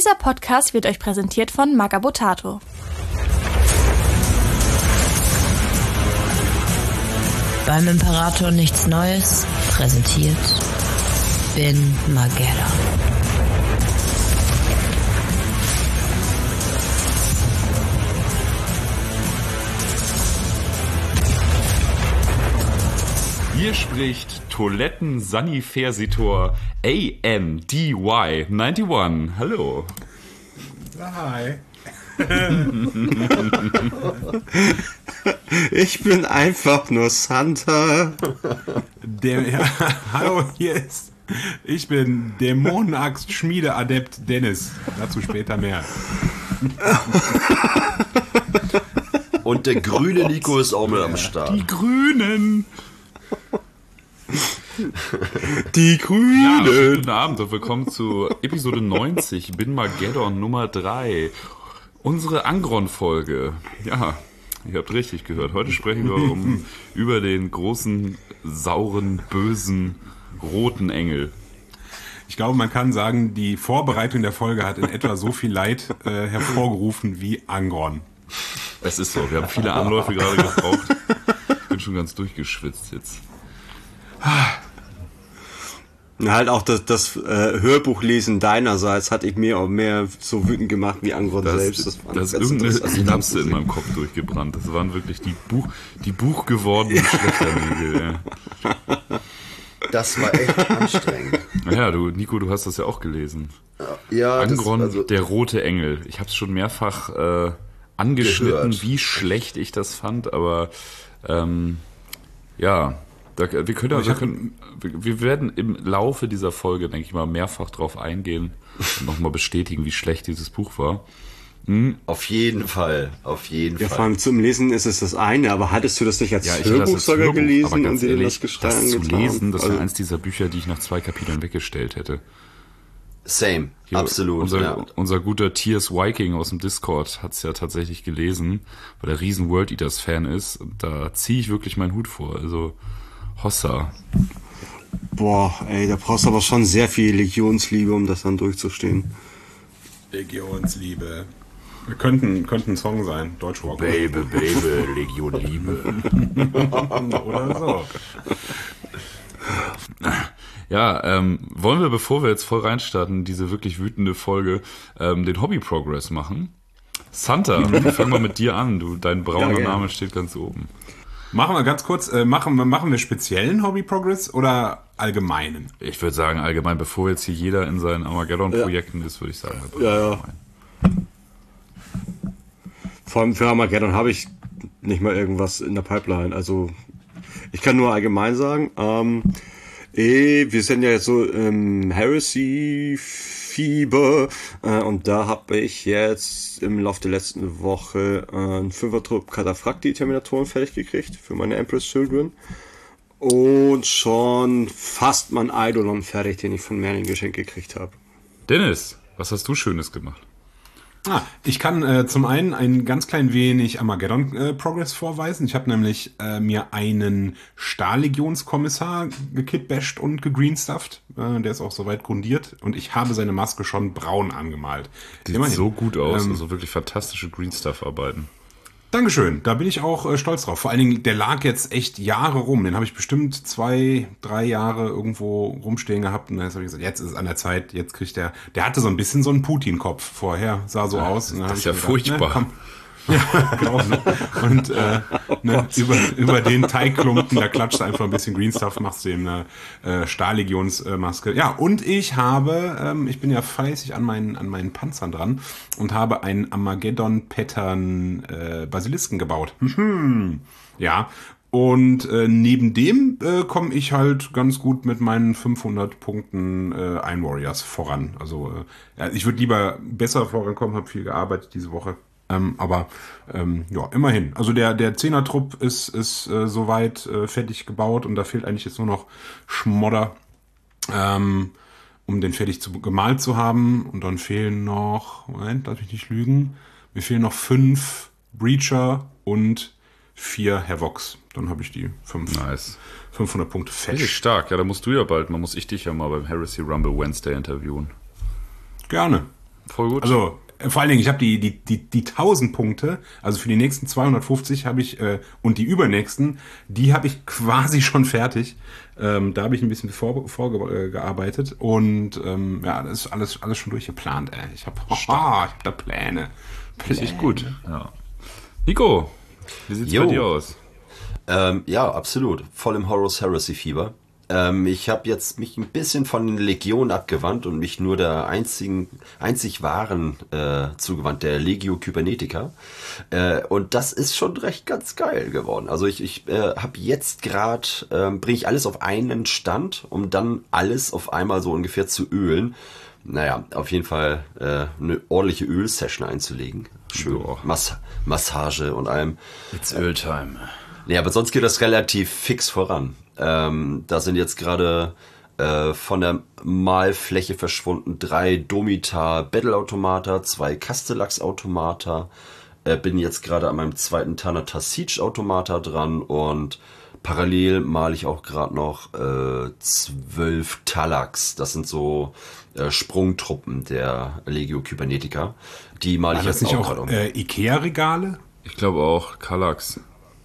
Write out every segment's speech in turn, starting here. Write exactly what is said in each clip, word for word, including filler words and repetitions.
Dieser Podcast wird euch präsentiert von Magabotato. Beim Imperator nichts Neues, präsentiert Bin Magera. Hier spricht Toiletten-Sanifersitor A M D Y einundneunzig. Hallo. Hi. Ich bin einfach nur Santa. Der, ja, hallo, hier ist. Ich bin Dämonenaxt-Schmiedeadept Dennis. Dazu später mehr. Und der grüne Nico ist auch mit am Start. Die Grünen. Die Grünen. Ja, guten Abend und willkommen zu Episode neunzig, Bin Mageddon Nummer drei. Unsere Angron-Folge. Ja, ihr habt richtig gehört. Heute sprechen wir um, über den großen, sauren, bösen, roten Engel. Ich glaube, man kann sagen, die Vorbereitung der Folge hat in etwa so viel Leid äh, hervorgerufen wie Angron. Es ist so, wir haben viele Anläufe gerade gebraucht. Ich bin schon ganz durchgeschwitzt jetzt. Halt auch das, das äh, Hörbuchlesen deinerseits hat ich mir auch mehr so wütend gemacht wie Angron Das, selbst. das, fand das ich ist ganz irgendeine interessant. Synapse in meinem Kopf durchgebrannt. Das waren wirklich die Buch, die buchgewordenen Schlechternägel. Ja. Das war echt anstrengend. Naja, du, Nico, du hast das ja auch gelesen. Ja, Angron, das, also, der rote Engel. Ich habe es schon mehrfach äh, angeschnitten, Gehört. wie schlecht ich das fand, aber ähm, ja, da, wir können, wir, können, wir werden im Laufe dieser Folge, denke ich mal, mehrfach drauf eingehen und nochmal bestätigen, wie schlecht dieses Buch war. Hm? auf jeden Fall, auf jeden Ja, Fall. vor allem zum Lesen ist es das eine, aber hattest du das nicht als Ja, ich hatte das Hörbuch als sogar Hörbuch, aber gelesen ganz und dir ehrlich, das gestanden das zu getan? lesen, das Also, war eins dieser Bücher, die ich nach zwei Kapiteln weggestellt hätte. Same, Hier, absolut. Unser, ja. unser guter T S Viking aus dem Discord hat es ja tatsächlich gelesen, weil er riesen World Eaters Fan ist. Und da ziehe ich wirklich meinen Hut vor. Also Hossa. boah, ey, da brauchst du aber schon sehr viel Legionsliebe, um das dann durchzustehen. Legionsliebe. Wir könnten, könnten ein Song sein, Deutschrock. Baby, Baby, Legion Liebe. Oder so. Ja, ähm, wollen wir, bevor wir jetzt voll reinstarten, diese wirklich wütende Folge, ähm, den Hobby-Progress machen? Santa, fang mal mit dir an. Du, dein brauner Ja, gerne. Name steht ganz oben. Machen wir ganz kurz, äh, machen, wir, machen wir speziellen Hobby-Progress oder allgemeinen? Ich würde sagen, allgemein, bevor jetzt hier jeder in seinen Armageddon-Projekten ist, würde ich sagen. Ja, ja. Vor allem für Armageddon habe ich nicht mal irgendwas in der Pipeline. Also ich kann nur allgemein sagen, ähm, eh, wir sind ja jetzt so im Heresy-Fieber äh, und da habe ich jetzt im Laufe der letzten Woche äh, einen Fünfertrupp Cataphracti-Terminatoren fertig gekriegt für meine Empress Children und schon fast mein Eidolon fertig, den ich von Merlin geschenkt gekriegt habe. Dennis, was hast du Schönes gemacht? Ah, ich kann äh, zum einen ein ganz klein wenig Armageddon-Progress vorweisen. Ich habe nämlich äh, mir einen Stahllegionskommissar gekitbasht und gegreenstufft. Äh, der ist auch soweit grundiert. Und ich habe seine Maske schon braun angemalt. Sieht Immerhin. so gut aus, Ähm, also wirklich fantastische Green Stuff-Arbeiten. Dankeschön, da bin ich auch äh, stolz drauf. Vor allen Dingen, der lag jetzt echt Jahre rum. Den habe ich bestimmt zwei, drei Jahre irgendwo rumstehen gehabt. Und dann habe ich gesagt, jetzt ist es an der Zeit, jetzt kriegt der, der hatte so ein bisschen so einen Putin-Kopf vorher, sah so aus. Und dann das hab ist ich ja mir furchtbar. Ne, komm. Ja, genau. Und äh, ne, über, über den Teigklumpen, da klatscht du einfach ein bisschen Green Stuff, machst du ihm eine äh, Stahllegionsmaske. Ja, und ich habe, ähm, ich bin ja fleißig an meinen, an meinen Panzern dran und habe einen Armageddon-Pattern äh, Basilisken gebaut. Ja, und äh, neben dem äh, komme ich halt ganz gut mit meinen fünfhundert Punkten äh, Iron Warriors voran. Also äh, ja, ich würde lieber besser vorankommen, habe viel gearbeitet diese Woche. Ähm, aber ähm, ja, immerhin. Also der der Zehner-Trupp ist ist äh, soweit äh, fertig gebaut und da fehlt eigentlich jetzt nur noch Schmodder, ähm, um den fertig zu, gemalt zu haben. Und dann fehlen noch, Moment, darf ich nicht lügen, mir fehlen noch fünf Breacher und vier Havocs. Dann habe ich die fünf, Nice. fünfhundert Punkte Richtig fertig. stark. Ja, da musst du ja bald, man muss ich dich ja mal beim Heresy Rumble Wednesday interviewen. Gerne. voll gut. Also äh, vor allen Dingen, ich habe die, die, die, die tausend Punkte, also für die nächsten zweihundertfünfzig habe ich, äh, und die übernächsten, die habe ich quasi schon fertig. Ähm, da habe ich ein bisschen vorgearbeitet vor, äh, und ähm, ja, das ist alles, alles schon durchgeplant. Ey. Ich habe ich hab da Pläne. Richtig gut. Ja. Nico, wie sieht's Jo. bei dir aus? Ähm, ja, absolut. Voll im Horus Heresy Fieber. Ähm, ich habe jetzt mich ein bisschen von den Legionen abgewandt und mich nur der einzigen, einzig wahren äh, zugewandt, der Legio Kybernetica. Äh, und das ist schon recht ganz geil geworden. Also ich, ich äh, habe jetzt gerade, ähm, bringe ich alles auf einen Stand, um dann alles auf einmal so ungefähr zu ölen. Naja, auf jeden Fall äh, eine ordentliche Ölsession einzulegen. Schön. Joa. Mass- Massage und allem. It's Öltime. Nee, aber sonst geht das relativ fix voran. Ähm, da sind jetzt gerade äh, von der Malfläche verschwunden drei Domitar Battle-Automata, zwei Castellax-Automata. Äh, bin jetzt gerade an meinem zweiten Thanatar Siege-Automata dran und parallel male ich auch gerade noch äh, zwölf Talax. Das sind so äh, Sprungtruppen der Legio Kybernetica. Die male ich War das jetzt nicht auch gerade auch um. äh, Ikea-Regale? Ich glaube auch, Kallax.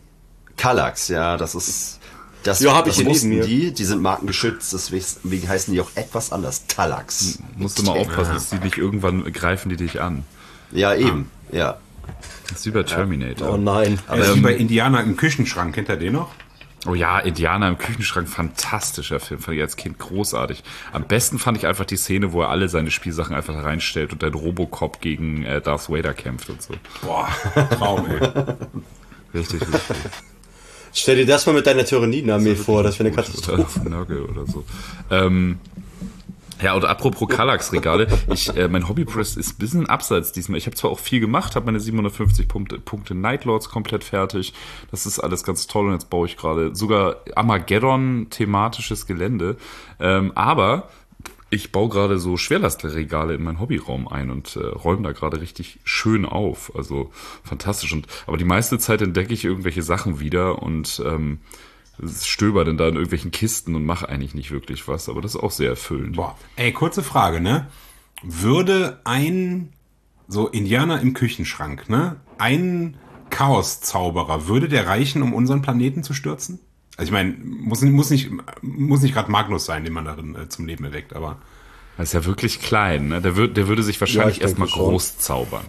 Kallax, ja, das ist... Das, Ja, hab ich das hier neben wussten mir. die, die sind markengeschützt, deswegen heißen die auch etwas anders. Talax. Musst du mal aufpassen, dass die nicht irgendwann greifen die dich an. Ja, eben, ja. Das ist wie bei Terminator. Oh nein. Aber ähm, wie bei Indianer im Küchenschrank, kennt ihr den noch? Oh ja, Indianer im Küchenschrank, fantastischer Film, fand ich als Kind großartig. Am besten fand ich einfach die Szene, wo er alle seine Spielsachen einfach da reinstellt und dann Robocop gegen äh, Darth Vader kämpft und so. Boah, Traum, ey. Richtig, richtig. Stell dir das mal mit deiner Tyranniden-Armee vor, das wäre eine Katastrophe. Oder Nörgel oder so. Ähm, ja, und apropos Kallax-Regale, ich, äh, mein Hobbypress ist ein bisschen abseits diesmal. Ich habe zwar auch viel gemacht, habe meine siebenhundertfünfzig Punkte, Punkte Nightlords komplett fertig. Das ist alles ganz toll und jetzt baue ich gerade sogar Armageddon-thematisches Gelände. Ähm, aber ich baue gerade so Schwerlastregale in meinen Hobbyraum ein und äh, räume da gerade richtig schön auf. Also fantastisch. Und aber die meiste Zeit entdecke ich irgendwelche Sachen wieder und ähm, stöber dann da in irgendwelchen Kisten und mache eigentlich nicht wirklich was. Aber das ist auch sehr erfüllend. Boah, ey, kurze Frage, ne? Würde ein so Indianer im Küchenschrank, ne? Ein Chaoszauberer, würde der reichen, um unseren Planeten zu stürzen? Also ich meine, muss, muss nicht, muss nicht gerade Magnus sein, den man darin äh, zum Leben erweckt, aber... Das ist ja wirklich klein, ne? Der, würd, der würde sich wahrscheinlich Ja, ich erstmal denke schon. groß zaubern.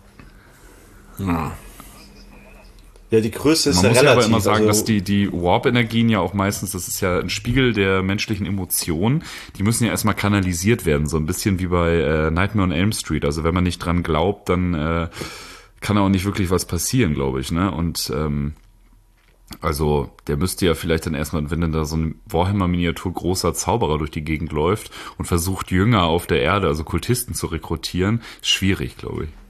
Ja. Ja, die Größe ist Man ja muss ja relativ. aber immer sagen, also, dass die, die Warp-Energien ja auch meistens, das ist ja ein Spiegel der menschlichen Emotionen, die müssen ja erstmal kanalisiert werden, so ein bisschen wie bei äh, Nightmare on Elm Street. Also wenn man nicht dran glaubt, dann äh, kann auch nicht wirklich was passieren, glaube ich, ne? Und ähm, also der müsste ja vielleicht dann erstmal, wenn dann da so ein Warhammer-Miniatur großer Zauberer durch die Gegend läuft und versucht Jünger auf der Erde, also Kultisten zu rekrutieren, ist schwierig, glaube ich.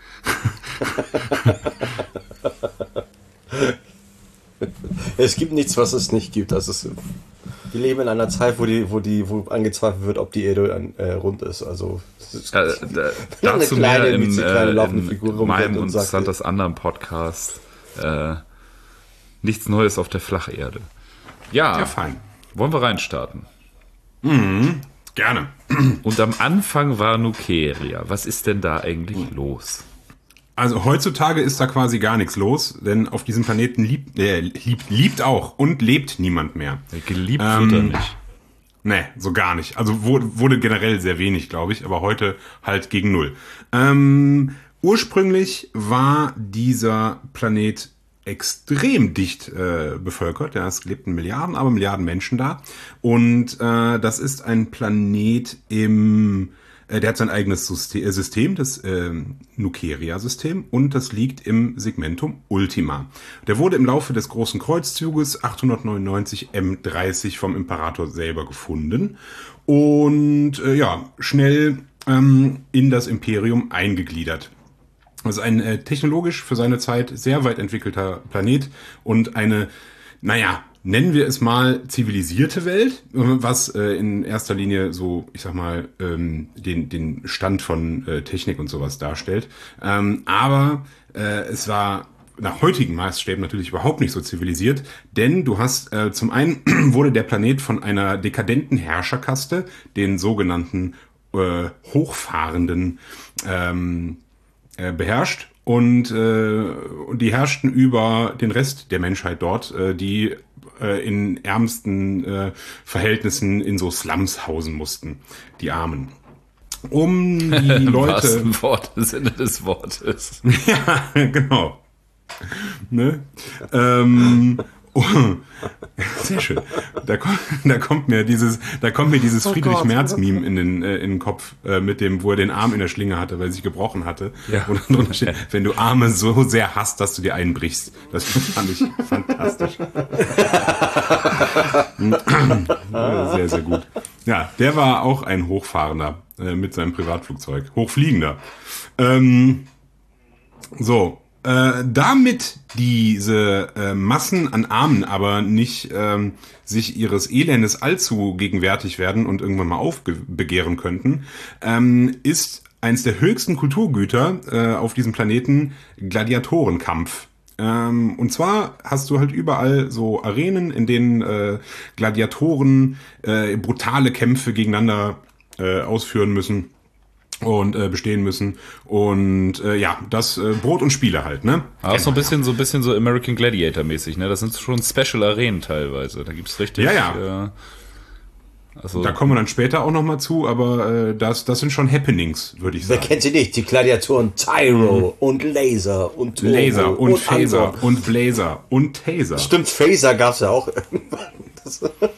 es gibt nichts, was es nicht gibt. Also es, wir leben in einer Zeit, wo die, wo die, wo angezweifelt wird, ob die Erde äh, rund ist. Also es ist, Äh, da, Ja, eine dazu kleine, mehr in, winzig-kleine äh, laufende in Figur rumrennt meinem und und sagt, Santas anderen Podcast. Äh, nichts Neues auf der Flacherde. Ja, Ja, fein. wollen wir reinstarten? Gerne. Und am Anfang war Nukeria. Was ist denn da eigentlich los? Also heutzutage ist da quasi gar nichts los, denn auf diesem Planeten liebt, äh, liebt, liebt auch und lebt niemand mehr. Geliebt Ähm, wird er nicht. Nee, so gar nicht. Also wurde, wurde generell sehr wenig, glaube ich, aber heute halt gegen null. Ähm, ursprünglich war dieser Planet extrem dicht äh, bevölkert. Ja, es lebten Milliarden, aber Milliarden Menschen da. Und äh, das ist ein Planet im... äh, Der hat sein eigenes Syste- äh, System, das äh, Nukeria-System, und das liegt im Segmentum Ultima. Der wurde im Laufe des Großen Kreuzzuges achthundertneunundneunzig M dreißig vom Imperator selber gefunden und äh, ja, schnell ähm, in das Imperium eingegliedert. Das ist ein äh, technologisch für seine Zeit sehr weit entwickelter Planet und eine, naja, nennen wir es mal zivilisierte Welt, was äh, in erster Linie so, ich sag mal, ähm, den, den Stand von äh, Technik und sowas darstellt. Ähm, aber äh, es war nach heutigen Maßstäben natürlich überhaupt nicht so zivilisiert, denn du hast äh, zum einen wurde der Planet von einer dekadenten Herrscherkaste, den sogenannten äh, Hochfahrenden ähm, äh, beherrscht. Und, äh, und die herrschten über den Rest der Menschheit dort, äh, die äh, in ärmsten äh, Verhältnissen in so Slums hausen mussten, die Armen. Um die Leute... Im wahrsten Sinne des Wortes. Ja, genau. Ne? Ähm, oh, sehr schön. Da kommt, da kommt mir dieses, da kommt mir dieses Oh Friedrich Gott. Merz-Meme in den, äh, in den Kopf, äh, mit dem, wo er den Arm in der Schlinge hatte, weil er sich gebrochen hatte. Ja. Und dann drunter steht, wenn du Arme so sehr hasst, dass du dir einen brichst. Das fand ich fantastisch. Sehr, sehr gut. Ja, der war auch ein Hochfahrender äh, mit seinem Privatflugzeug. Hochfliegender. Ähm, so. Äh, damit diese äh, Massen an Armen aber nicht ähm, sich ihres Elendes allzu gegenwärtig werden und irgendwann mal aufbegehren könnten, ähm, ist eins der höchsten Kulturgüter äh, auf diesem Planeten Gladiatorenkampf. Ähm, und zwar hast du halt überall so Arenen, in denen äh, Gladiatoren äh, brutale Kämpfe gegeneinander äh, ausführen müssen. Und äh, bestehen müssen. Und äh, ja, das äh, Brot und Spiele halt, ne? Aber so ein bisschen, so ein bisschen so American Gladiator-mäßig, ne? Das sind schon Special-Arenen teilweise. Da gibt's richtig. Ja, ja. Äh, also, Da kommen wir dann später auch noch mal zu, aber äh, das, das sind schon Happenings, würde ich Wer sagen. kennt sie nicht? Die Gladiatoren Tyro und Laser und Turbo Laser und, und Phaser Anton. und Blazer und Taser. Stimmt, Phaser gab's ja auch irgendwann. Das,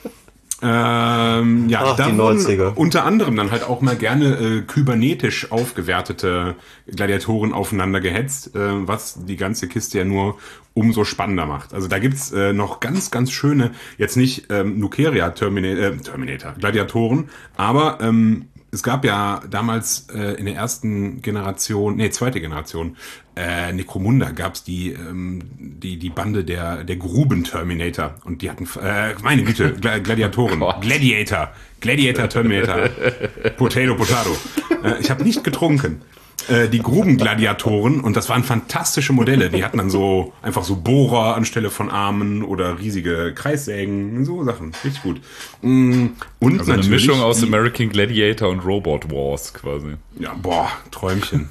Ähm, ja, Ach, da die wurden neunziger. unter anderem dann halt auch mal gerne äh, kybernetisch aufgewertete Gladiatoren aufeinander gehetzt, äh, was die ganze Kiste ja nur umso spannender macht. Also da gibt's äh, noch ganz, ganz schöne, jetzt nicht ähm, Nukeria Terminator, äh, Terminator, Gladiatoren, aber ähm, es gab ja damals äh, in der ersten Generation, nee, zweite Generation, äh, Necromunda gab's die, ähm, die, die Bande der, der Gruben-Terminator. Und die hatten, äh, meine Güte, Gla- Gladiatoren. Gott. Gladiator. Gladiator Terminator. Potato, Potato. Äh, ich habe nicht getrunken. Äh, die Grubengladiatoren, und das waren fantastische Modelle. Die hatten dann so einfach so Bohrer anstelle von Armen oder riesige Kreissägen, so Sachen. Richtig gut. Mm, Und also eine natürlich Mischung aus die- American Gladiator und Robot Wars quasi. Ja, boah, Träumchen.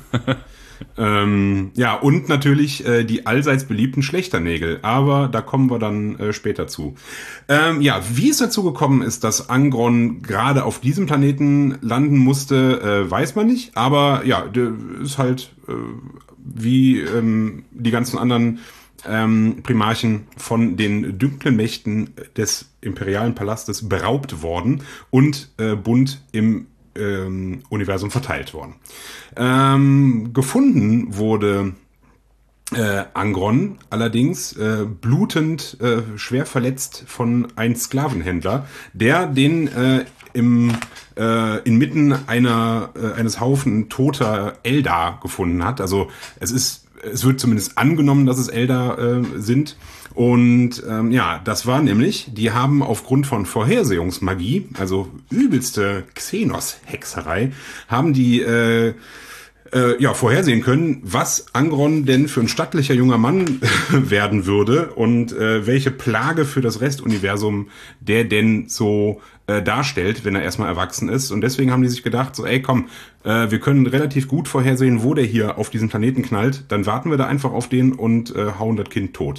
ähm, ja, und natürlich äh, die allseits beliebten Schlechternägel. Aber da kommen wir dann äh, später zu. Ähm, ja, wie es dazu gekommen ist, dass Angron gerade auf diesem Planeten landen musste, äh, weiß man nicht. Aber ja, der ist halt äh, wie ähm, die ganzen anderen ähm, Primarchen von den dunklen Mächten des imperialen Palastes beraubt worden und äh, bunt im ähm, Universum verteilt worden. Ähm, gefunden wurde äh, Angron allerdings äh, blutend, äh, schwer verletzt von einem Sklavenhändler, der den äh, im äh, inmitten einer äh, eines Haufen toter Eldar gefunden hat. Also es ist, es wird zumindest angenommen, dass es Eldar äh, sind. Und ähm, ja, das war nämlich, die haben aufgrund von Vorhersehungsmagie, also übelste Xenos-Hexerei, haben die äh, äh, ja vorhersehen können, was Angron denn für ein stattlicher junger Mann werden würde und äh, welche Plage für das Restuniversum der denn so äh, darstellt, wenn er erstmal erwachsen ist. Und deswegen haben die sich gedacht, so ey komm, äh, wir können relativ gut vorhersehen, wo der hier auf diesen Planeten knallt, dann warten wir da einfach auf den und äh, hauen das Kind tot.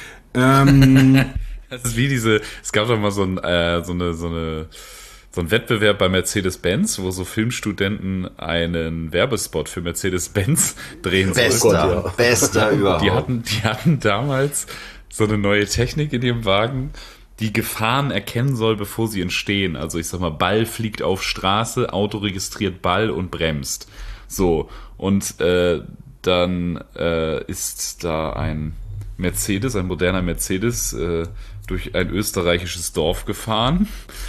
Ähm, Das ist wie diese, es gab doch mal so, ein, äh, so eine, so eine, so ein Wettbewerb bei Mercedes-Benz, wo so Filmstudenten einen Werbespot für Mercedes-Benz drehen sollten. Bester, Gott, ja. bester überhaupt. Die hatten, die hatten damals so eine neue Technik in ihrem Wagen, die Gefahren erkennen soll, bevor sie entstehen. Also ich sag mal, Ball fliegt auf Straße, Auto registriert Ball und bremst. So, und äh, dann äh, ist da ein Mercedes, ein moderner Mercedes, äh, durch ein österreichisches Dorf gefahren.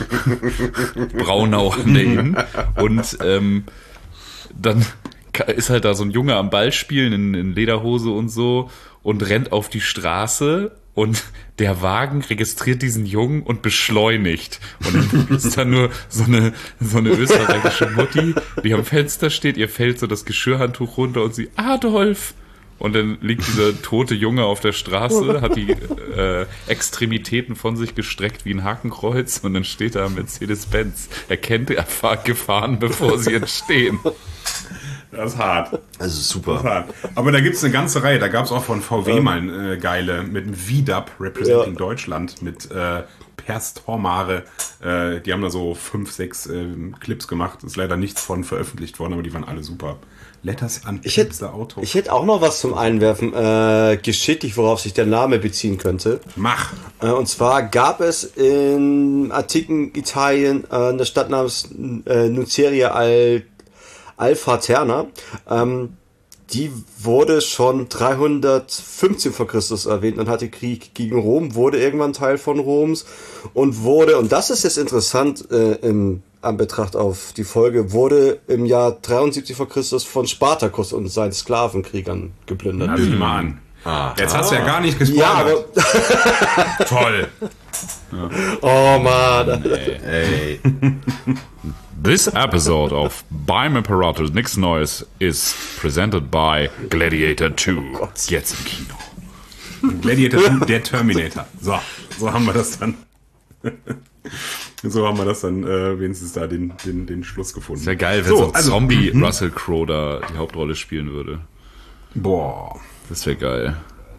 Braunau an der Inn. Und ähm, dann ist halt da so ein Junge am Ball spielen in, in Lederhose und so und rennt auf die Straße und der Wagen registriert diesen Jungen und beschleunigt. Und dann ist da nur so eine, so eine österreichische Mutti, die am Fenster steht, ihr fällt so das Geschirrhandtuch runter und sie, Adolf! Und dann liegt dieser tote Junge auf der Straße, hat die äh, Extremitäten von sich gestreckt wie ein Hakenkreuz und dann steht da Mercedes-Benz. Er kennt Gefahren, bevor sie entstehen. Das ist hart. Also super. Das ist hart. Aber da gibt es eine ganze Reihe. Da gab es auch von V W ähm. mal eine äh, geile mit dem V-Dub, Representing ja. Deutschland, mit äh, Per Stormare. Äh, die haben da so fünf, sechs äh, Clips gemacht. Ist leider nichts von veröffentlicht worden, aber die waren alle super. Letters an ich hätte, Auto. Ich hätte auch noch was zum Einwerfen. Äh, geschichtlich, worauf sich der Name beziehen könnte. Mach. Äh, und zwar gab es in antiken Italien äh, eine Stadt namens äh, Nuceria al, al Fraterna. Ähm, die wurde schon dreihundertfünfzehn vor Christus erwähnt und hatte Krieg gegen Rom, wurde irgendwann Teil von Roms und wurde, und das ist jetzt interessant äh, im an Betracht auf die Folge, wurde im Jahr dreiundsiebzig vor Christus von Spartacus und seinen Sklavenkriegern geplündert. Na, sieh mal an. Ah. Jetzt hast du ja gar nicht gesprochen. Ja, aber toll. Ja. Oh Mann. Ey. This episode of Beim Imperator Nix Neues is presented by Gladiator two. Oh Jetzt im Kino. Gladiator two, der Terminator. So, so haben wir das dann. So haben wir das dann äh, wenigstens da den, den, den Schluss gefunden. Ist ja geil, wenn so, so ein also, Zombie m- Russell Crowe da die Hauptrolle spielen würde. Boah. Das wäre geil.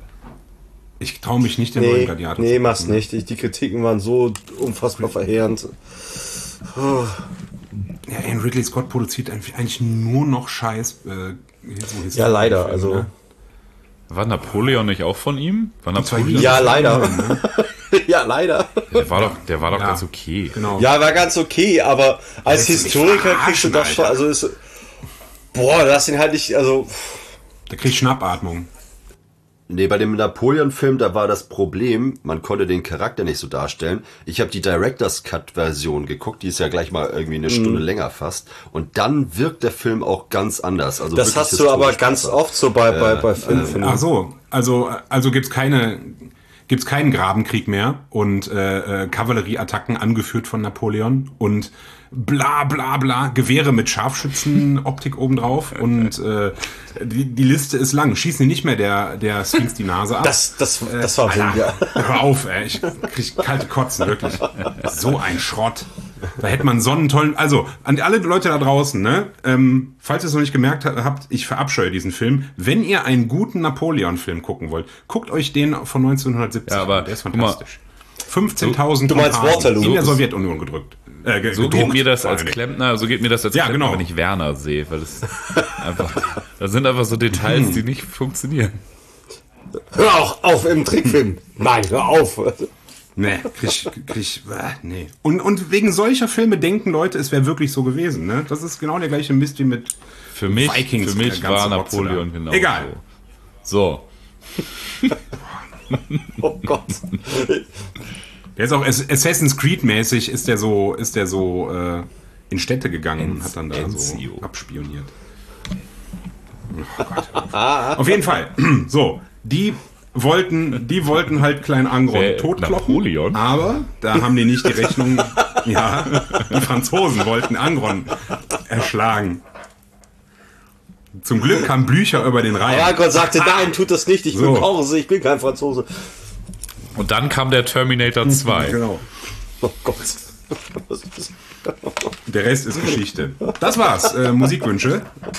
Ich traue mich nicht, den nee, neuen Gladiator nee, zu mach's machen. nicht. Die, die Kritiken waren so unfassbar verheerend. Oh. Ja, Ian Ridley Scott produziert eigentlich nur noch Scheiß. Äh, so ja, leider. Also. Ne? War Napoleon nicht auch von ihm? War Napoleon ja, leider. Ne? ja, leider. Der war doch, der war doch ja, ganz okay. Genau. Ja, war ganz okay, aber als Historiker kriegst du das schon, also ist, boah, das sind halt nicht, also. Der kriegt Schnappatmung. Nee, bei dem Napoleon-Film, da war das Problem, man konnte den Charakter nicht so darstellen. Ich habe die Director's Cut-Version geguckt, die ist ja gleich mal irgendwie eine Stunde mm. länger fast. Und dann wirkt der Film auch ganz anders. Also das hast du aber ganz besser. Oft so bei, bei, bei Filmen. Äh, ach so, also, also gibt's keine... Gibt's keinen Grabenkrieg mehr und äh, äh, Kavallerieattacken angeführt von Napoleon und bla bla bla, Gewehre mit Scharfschützen-Optik obendrauf und äh, die, die Liste ist lang. Schießen die nicht mehr der, der Sphinx die Nase ab? Das, das, das war Alter, ja. Hör auf, ey, ich krieg kalte Kotzen, wirklich. So ein Schrott. Da hätte man so einen tollen... Also, an alle Leute da draußen, ne? Ähm, falls ihr es noch nicht gemerkt habt, ich verabscheue diesen Film. Wenn ihr einen guten Napoleon-Film gucken wollt, guckt euch den von neunzehnhundertsiebzig ja, aber, an. Der ist fantastisch. fünfzehntausend du meinst Waterloo? in der Sowjetunion gedrückt. Äh, ge- so gedruckt, geht mir das als Klempner, so geht mir das als ja, Klempner, genau. wenn ich Werner sehe, weil das einfach, das sind einfach so Details, die nicht funktionieren. Hör auch auf im Trickfilm. Nein, hör auf. Nee, krieg, krieg, äh, nee. Und, und wegen solcher Filme denken Leute, es wäre wirklich so gewesen, ne? Das ist genau der gleiche Mist wie mit für mich, Vikings. Für mich war Napoleon genau Egal. So. Oh Gott. Der ist auch Assassin's Creed mäßig, ist der so, ist der so äh, in Städte gegangen und hat dann da Enzio. so abspioniert. Oh Gott. Auf jeden Fall. So, die wollten, die wollten halt Klein Angron Wer, totkloppen. Napoleon? Aber da haben die nicht die Rechnung. Ja, die Franzosen wollten Angron erschlagen. Zum Glück kam Blücher über den Rhein. Ja, Gott sagte, nein, tut das nicht, ich bin So. Pause, ich bin kein Franzose. Und dann kam der Terminator zwei. Genau. Oh Gott. Der Rest ist Geschichte. Das war's. Äh, Musikwünsche.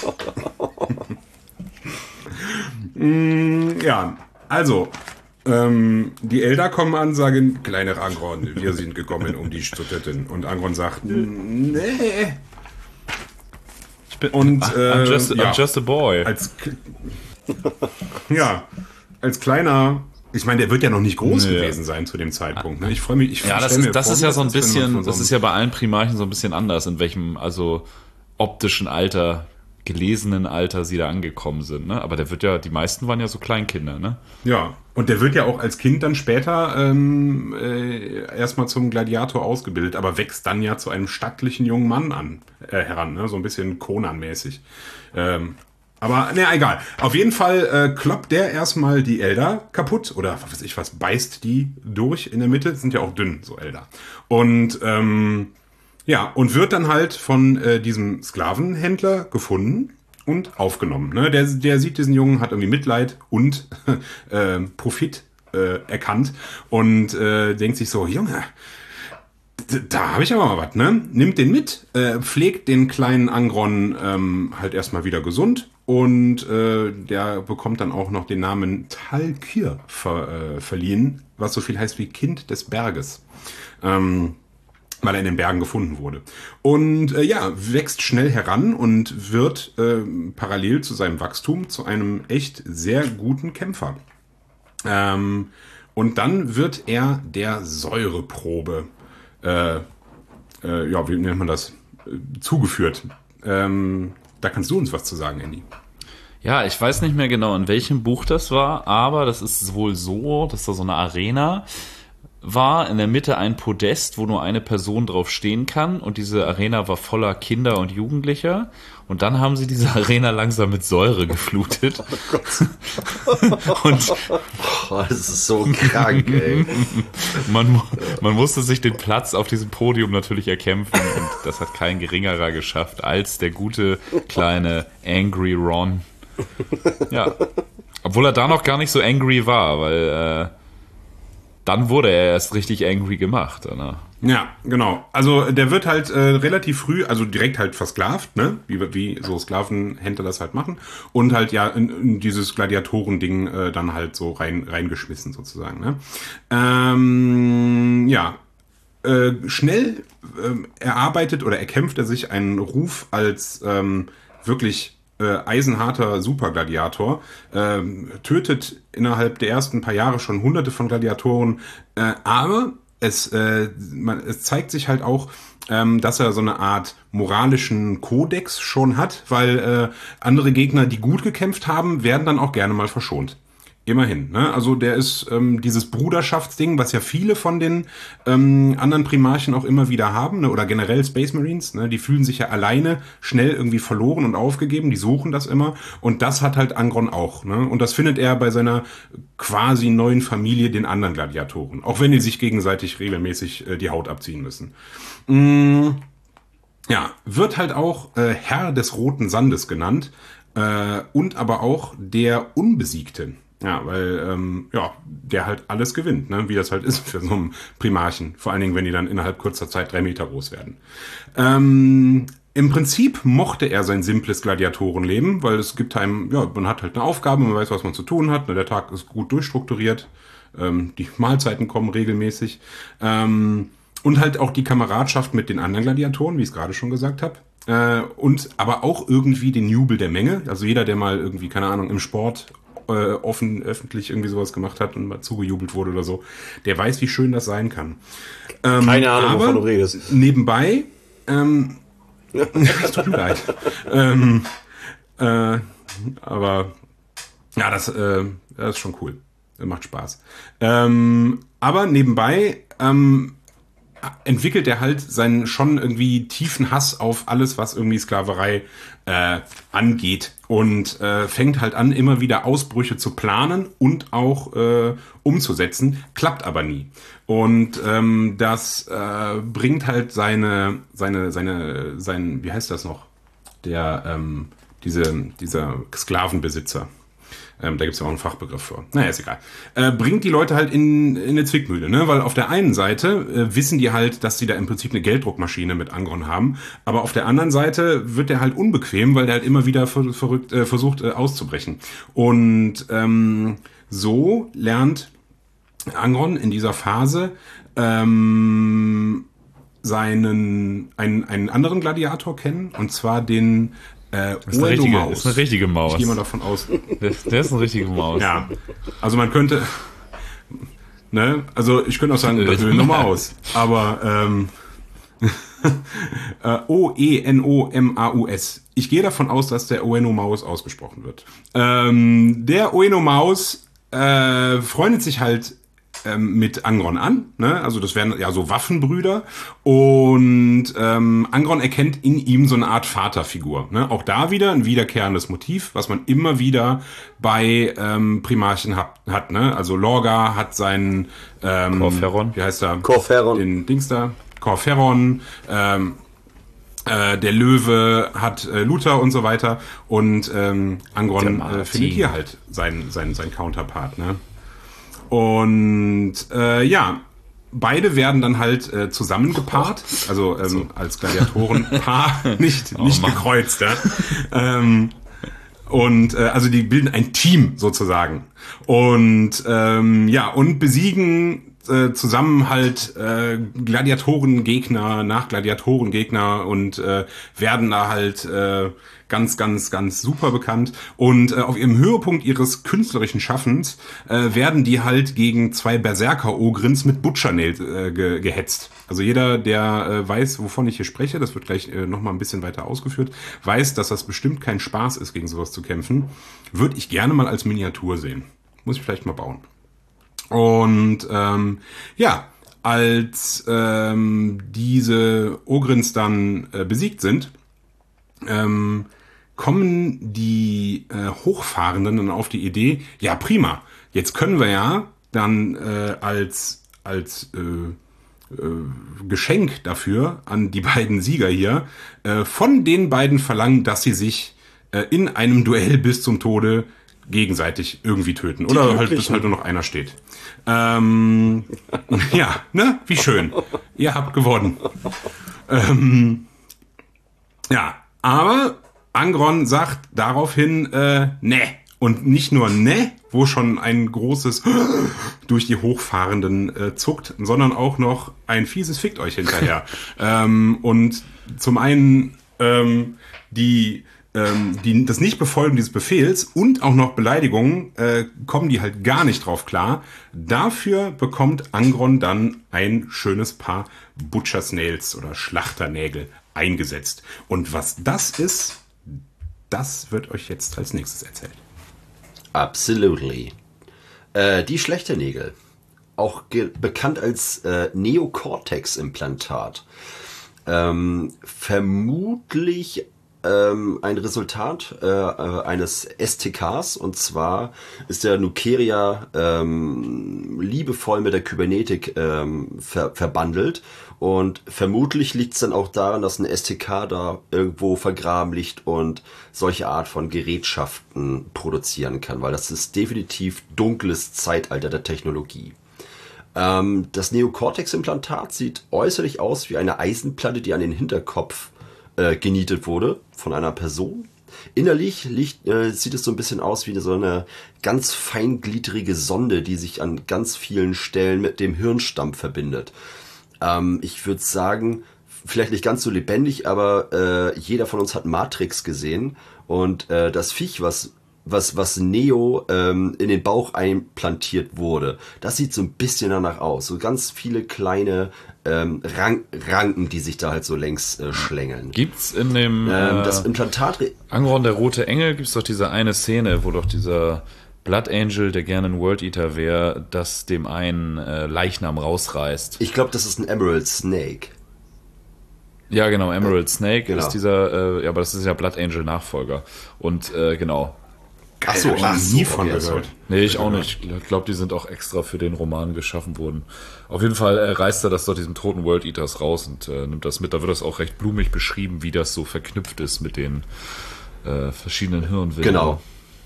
mm, ja, also, ähm, die Elder kommen an, sagen, kleiner Angron, wir sind gekommen, um dich zu töten. Und Angron sagt, nee. Ich bin, Und, äh, I'm, just, ja. I'm just a boy. Als, ja, als kleiner... Ich meine, der wird ja noch nicht groß Nee. gewesen sein zu dem Zeitpunkt. Ne? Ich freue mich. Ich Ja, das stell mir ist, das vor, ist ja wie so ein das ist, wenn man bisschen, von so das ist ja bei allen Primarchen so ein bisschen anders, in welchem, also optischen Alter, gelesenen Alter sie da angekommen sind, ne? Aber der wird ja, die meisten waren ja so Kleinkinder, ne? Ja, und der wird ja auch als Kind dann später ähm, äh, erstmal zum Gladiator ausgebildet, aber wächst dann ja zu einem stattlichen jungen Mann an, äh, heran, ne? So ein bisschen Conan-mäßig. Ähm, aber, ne, egal. Auf jeden Fall äh, kloppt der erstmal die Elder kaputt oder was weiß ich was, beißt die durch in der Mitte, sind ja auch dünn, so Elder. Und, ähm, ja, und wird dann halt von äh, diesem Sklavenhändler gefunden und aufgenommen. Ne? Der, der sieht diesen Jungen, hat irgendwie Mitleid und äh, Profit äh, erkannt und äh, denkt sich so, Junge, da habe ich aber mal was, ne? Nimmt den mit, äh, pflegt den kleinen Angron ähm, halt erstmal wieder gesund und äh, der bekommt dann auch noch den Namen Talkyr ver, äh, verliehen, was so viel heißt wie Kind des Berges, ähm, weil er in den Bergen gefunden wurde. Und äh, ja, wächst schnell heran und wird äh, parallel zu seinem Wachstum zu einem echt sehr guten Kämpfer. Ähm, und dann wird er der Säureprobe Äh, äh, ja, wie nennt man das? Äh, zugeführt. Ähm, da kannst du uns was zu sagen, Andy. Ja, ich weiß nicht mehr genau, in welchem Buch das war, aber das ist wohl so, dass da so eine Arena war, in der Mitte ein Podest, wo nur eine Person drauf stehen kann und diese Arena war voller Kinder und Jugendlicher und dann haben sie diese Arena langsam mit Säure geflutet. Oh Gott. Und oh, das ist so krank, ey. Man, man musste sich den Platz auf diesem Podium natürlich erkämpfen und das hat kein geringerer geschafft als der gute kleine Angry Ron. Ja, obwohl er da noch gar nicht so angry war, weil äh, dann wurde er erst richtig angry gemacht. Oder? Ja, genau. Also der wird halt äh, relativ früh, also direkt halt versklavt, ne? Wie, wie so Sklavenhändler das halt machen. Und halt ja in, in dieses Gladiatoren-Ding äh, dann halt so rein reingeschmissen sozusagen. Ne? Ähm, ja, äh, schnell äh, erarbeitet oder erkämpft er sich einen Ruf als ähm, wirklich Äh, eisenharter Supergladiator, äh, tötet innerhalb der ersten paar Jahre schon hunderte von Gladiatoren, äh, aber es, äh, man, es zeigt sich halt auch, ähm, dass er so eine Art moralischen Kodex schon hat, weil äh, andere Gegner, die gut gekämpft haben, werden dann auch gerne mal verschont. Immerhin, ne? Also der ist ähm, dieses Bruderschaftsding, was ja viele von den ähm, anderen Primarchen auch immer wieder haben, ne? Oder generell Space Marines, ne? Die fühlen sich ja alleine schnell irgendwie verloren und aufgegeben, die suchen das immer und das hat halt Angron auch, ne? Und das findet er bei seiner quasi neuen Familie, den anderen Gladiatoren, auch wenn die sich gegenseitig regelmäßig äh, die Haut abziehen müssen. Mm, ja, wird halt auch äh, Herr des Roten Sandes genannt äh, und aber auch der Unbesiegte. Ja, weil, ähm, ja, der halt alles gewinnt, ne? Wie das halt ist für so einen Primarchen. Vor allen Dingen, wenn die dann innerhalb kurzer Zeit drei Meter groß werden. Ähm, im Prinzip mochte er sein simples Gladiatorenleben, weil es gibt einem, ja, man hat halt eine Aufgabe, man weiß, was man zu tun hat, ne? Der Tag ist gut durchstrukturiert, ähm, die Mahlzeiten kommen regelmäßig, ähm, und halt auch die Kameradschaft mit den anderen Gladiatoren, wie ich es gerade schon gesagt habe. Äh, und aber auch irgendwie den Jubel der Menge. Also jeder, der mal irgendwie, keine Ahnung, im Sport Äh, offen, öffentlich irgendwie sowas gemacht hat und mal zugejubelt wurde oder so, der weiß, wie schön das sein kann. Ähm, Keine Ahnung, aber wovon du redest. Nebenbei, ähm, es tut mir leid. Ähm, äh, aber ja, das, äh, das ist schon cool. Das macht Spaß. Ähm, aber nebenbei ähm, entwickelt er halt seinen schon irgendwie tiefen Hass auf alles, was irgendwie Sklaverei äh, angeht und äh, fängt halt an, immer wieder Ausbrüche zu planen und auch äh, umzusetzen, klappt aber nie. Und ähm, das äh, bringt halt seine, seine, seine, sein, wie heißt das noch? Der, ähm, diese, dieser Sklavenbesitzer. Ähm, da gibt es ja auch einen Fachbegriff für. Naja, ist egal. Äh, bringt die Leute halt in, in eine Zwickmühle, ne? Weil auf der einen Seite äh, wissen die halt, dass sie da im Prinzip eine Gelddruckmaschine mit Angron haben, aber auf der anderen Seite wird der halt unbequem, weil der halt immer wieder ver verrückt, äh, versucht äh, auszubrechen. Und ähm, so lernt Angron in dieser Phase ähm, seinen einen, einen anderen Gladiator kennen, und zwar den Äh, das ist eine, richtige, ist eine richtige Maus. Ich gehe mal davon aus. Der, der ist eine richtige Maus. Ja, also man könnte, ne, also ich könnte auch sagen, das ist eine Maus, aber ähm, äh, O E N O M A U S. Ich gehe davon aus, dass der Oenomaus ausgesprochen wird. Ähm, der Oenomaus äh, freundet sich halt mit Angron an, ne? Also das wären ja so Waffenbrüder, und ähm, Angron erkennt in ihm so eine Art Vaterfigur, ne? Auch da wieder ein wiederkehrendes Motiv, was man immer wieder bei ähm, Primarchen hat, hat, ne? Also Lorga hat seinen ähm, Corferon. Wie heißt er? Corferon. Den Dings da. Corferon. Ähm, Äh, der Löwe hat äh, Luther und so weiter. Und ähm, Angron äh, findet hier halt seinen sein, sein Counterpart. Ne? Und äh, ja, beide werden dann halt äh, zusammengepaart, also ähm, so. als Gladiatorenpaar, nicht, oh, nicht gekreuzt. Ja? ähm, und äh, also die bilden ein Team sozusagen. Und ähm, ja, und besiegen äh, zusammen halt äh, Gladiatorengegner nach Gladiatorengegner und äh, werden da halt äh, ganz, ganz, ganz super bekannt. Und äh, auf ihrem Höhepunkt ihres künstlerischen Schaffens äh, werden die halt gegen zwei Berserker-Ogrins mit Butchernail äh, ge- gehetzt. Also jeder, der äh, weiß, wovon ich hier spreche, das wird gleich äh, nochmal ein bisschen weiter ausgeführt, weiß, dass das bestimmt kein Spaß ist, gegen sowas zu kämpfen. Würde ich gerne mal als Miniatur sehen. Muss ich vielleicht mal bauen. Und ähm, ja, als ähm, diese Ogrins dann äh, besiegt sind, ähm, kommen die äh, Hochfahrenden dann auf die Idee, ja prima, jetzt können wir ja dann äh, als, als äh, äh, Geschenk dafür an die beiden Sieger hier äh, von den beiden verlangen, dass sie sich äh, in einem Duell bis zum Tode gegenseitig irgendwie töten. Oder halt bis halt nur noch einer steht. Ähm, ja, ne? Wie schön. Ihr habt gewonnen. Ähm, ja, aber Angron sagt daraufhin, äh, ne. Und nicht nur ne, wo schon ein großes durch die Hochfahrenden äh, zuckt, sondern auch noch ein fieses Fickt euch hinterher. ähm, und zum einen ähm, die Die, das Nicht-Befolgen dieses Befehls und auch noch Beleidigungen, äh, kommen die halt gar nicht drauf klar. Dafür bekommt Angron dann ein schönes Paar Butcher's Nails oder Schlachternägel eingesetzt. Und was das ist, das wird euch jetzt als nächstes erzählt. Absolutely. Äh, die Schlechternägel, auch ge- bekannt als äh, Neocortex-Implantat. Ähm, vermutlich ein Resultat äh, eines S T Ks, und zwar ist der Nukeria ähm, liebevoll mit der Kybernetik ähm, ver- verbandelt und vermutlich liegt es dann auch daran, dass ein S T K da irgendwo vergraben liegt und solche Art von Gerätschaften produzieren kann, weil das ist definitiv dunkles Zeitalter der Technologie. Ähm, das Neocortex-Implantat sieht äußerlich aus wie eine Eisenplatte, die an den Hinterkopf genietet wurde von einer Person. Innerlich liegt, äh, sieht es so ein bisschen aus wie so eine ganz feingliedrige Sonde, die sich an ganz vielen Stellen mit dem Hirnstamm verbindet. Ähm, ich würde sagen, vielleicht nicht ganz so lebendig, aber äh, jeder von uns hat Matrix gesehen und äh, das Viech, was was was Neo ähm, in den Bauch einplantiert wurde, das sieht so ein bisschen danach aus. So ganz viele kleine ähm, Rank- Ranken, die sich da halt so längs äh, schlängeln. Gibt's in dem ähm, äh, das Implantat Angron der rote Engel, gibt's doch diese eine Szene, wo doch dieser Blood Angel, der gerne ein World Eater wäre, das dem einen äh, Leichnam rausreißt. Ich glaube, das ist ein Emerald Snake. Ja, genau, Emerald Snake genau. ist dieser, äh, ja, aber das ist ja Blood Angel Nachfolger. Und äh, genau. Ach so, ich habe nie von okay, gehört. Nee, ich auch nicht. Ich glaube, die sind auch extra für den Roman geschaffen worden. Auf jeden Fall äh, reißt er das dort diesem toten World Eaters raus und äh, nimmt das mit. Da wird das auch recht blumig beschrieben, wie das so verknüpft ist mit den äh, verschiedenen Hirnwellen. Genau.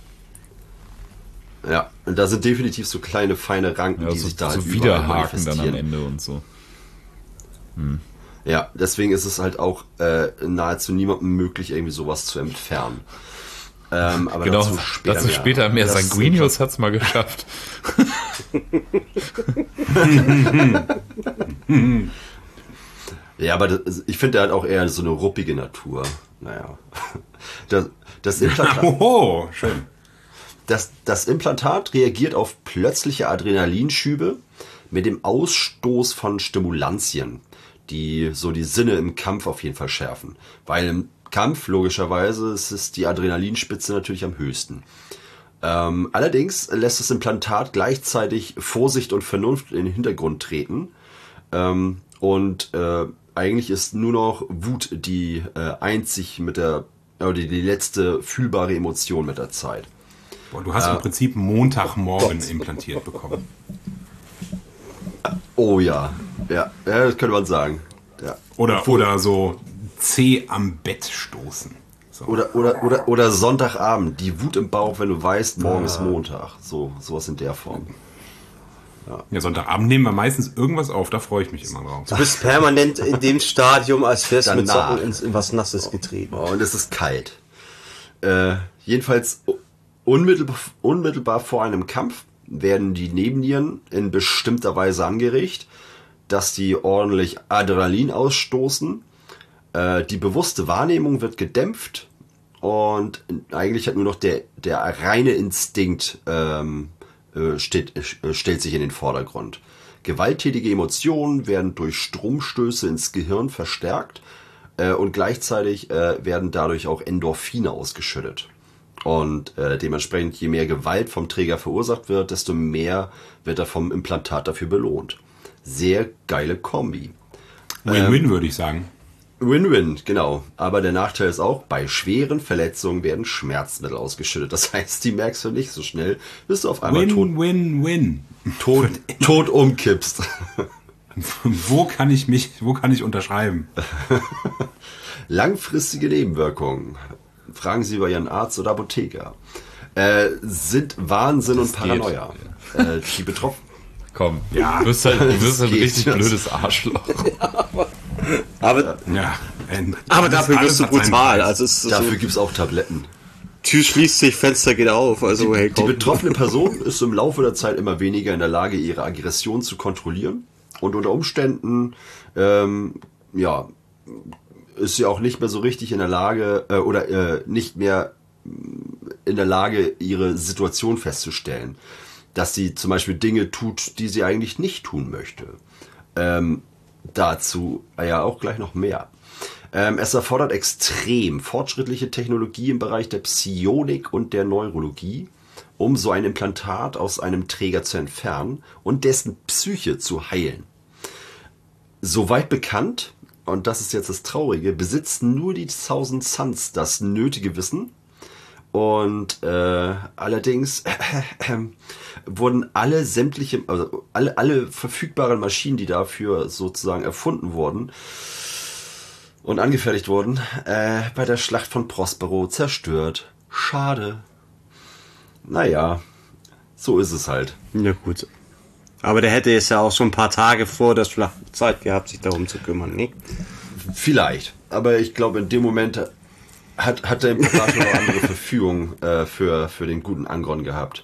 Ja, und da sind definitiv so kleine, feine Ranken, ja, die so, sich da so halt Widerhaken dann am Ende und so. Hm. Ja, deswegen ist es halt auch äh, nahezu niemandem möglich, irgendwie sowas zu entfernen. Ähm, aber genau, dazu später dazu mehr. später mehr. Sanguinius hat's mal geschafft. Ja, aber das, ich finde, der hat auch eher so eine ruppige Natur. Naja. Das, das Implantat, oh, schön. Das, das Implantat reagiert auf plötzliche Adrenalinschübe mit dem Ausstoß von Stimulantien, die so die Sinne im Kampf auf jeden Fall schärfen. Weil im Kampf, logischerweise, ist es die Adrenalinspitze natürlich am höchsten. Ähm, allerdings lässt das Implantat gleichzeitig Vorsicht und Vernunft in den Hintergrund treten. Ähm, und äh, eigentlich ist nur noch Wut die äh, einzig mit der, oder die, die letzte fühlbare Emotion mit der Zeit. Boah, du hast äh, im Prinzip Montagmorgen implantiert bekommen. Oh ja, ja, ja, das könnte man sagen. Ja. Oder, oder so zäh am Bett stoßen. So. Oder, oder, oder, oder Sonntagabend, die Wut im Bauch, wenn du weißt, morgen ist Montag. So, sowas in der Form. Ja. ja, Sonntagabend nehmen wir meistens irgendwas auf, da freue ich mich immer drauf. Du bist permanent in dem Stadium, als wärst du mit Danach. Socken in, in was Nasses getreten. Oh, und es ist kalt. Äh, jedenfalls unmittelbar, unmittelbar vor einem Kampf werden die Nebennieren in bestimmter Weise angeregt, dass die ordentlich Adrenalin ausstoßen. Äh, die bewusste Wahrnehmung wird gedämpft und eigentlich hat nur noch der, der reine Instinkt ähm, äh, steht, äh, stellt sich in den Vordergrund. Gewalttätige Emotionen werden durch Stromstöße ins Gehirn verstärkt äh, und gleichzeitig äh, werden dadurch auch Endorphine ausgeschüttet. Und äh, dementsprechend, je mehr Gewalt vom Träger verursacht wird, desto mehr wird er vom Implantat dafür belohnt. Sehr geile Kombi. Win-win, ähm, würde ich sagen. Win-win, genau. Aber der Nachteil ist auch, bei schweren Verletzungen werden Schmerzmittel ausgeschüttet. Das heißt, die merkst du nicht so schnell, bis du auf einmal win, tot, win, win. tot, tot umkippst. Wo kann ich mich, wo kann ich unterschreiben? Langfristige Nebenwirkungen, fragen Sie bei Ihren Arzt oder Apotheker, äh, sind Wahnsinn das und Paranoia. Äh, die betroffen. Komm, ja, du bist halt, du bist halt ein richtig blödes Arschloch. Ja, aber aber, ja, ein, aber dafür wirst du brutal. Also es ist dafür so, gibt es auch Tabletten. Tür schließt sich, Fenster geht auf. Also, die, hey, die betroffene Person ist im Laufe der Zeit immer weniger in der Lage, ihre Aggression zu kontrollieren. Und unter Umständen, ähm, ja, ist sie auch nicht mehr so richtig in der Lage äh, oder äh, nicht mehr in der Lage, ihre Situation festzustellen. Dass sie zum Beispiel Dinge tut, die sie eigentlich nicht tun möchte. Ähm, dazu ja auch gleich noch mehr. Ähm, es erfordert extrem fortschrittliche Technologie im Bereich der Psionik und der Neurologie, um so ein Implantat aus einem Träger zu entfernen und dessen Psyche zu heilen. Soweit bekannt, und das ist jetzt das Traurige, besitzen nur die Thousand Suns das nötige Wissen. Und äh, allerdings äh, äh, wurden alle sämtliche, also alle, alle verfügbaren Maschinen, die dafür sozusagen erfunden wurden und angefertigt wurden, äh, bei der Schlacht von Prospero zerstört. Schade. Naja, so ist es halt. Ja gut. Aber der hätte es ja auch schon ein paar Tage vor der Schlacht Zeit gehabt, sich darum zu kümmern, ne? Vielleicht. Aber ich glaube, in dem Moment hat, hat der Imperator noch andere Verfügung äh, für, für den guten Angron gehabt.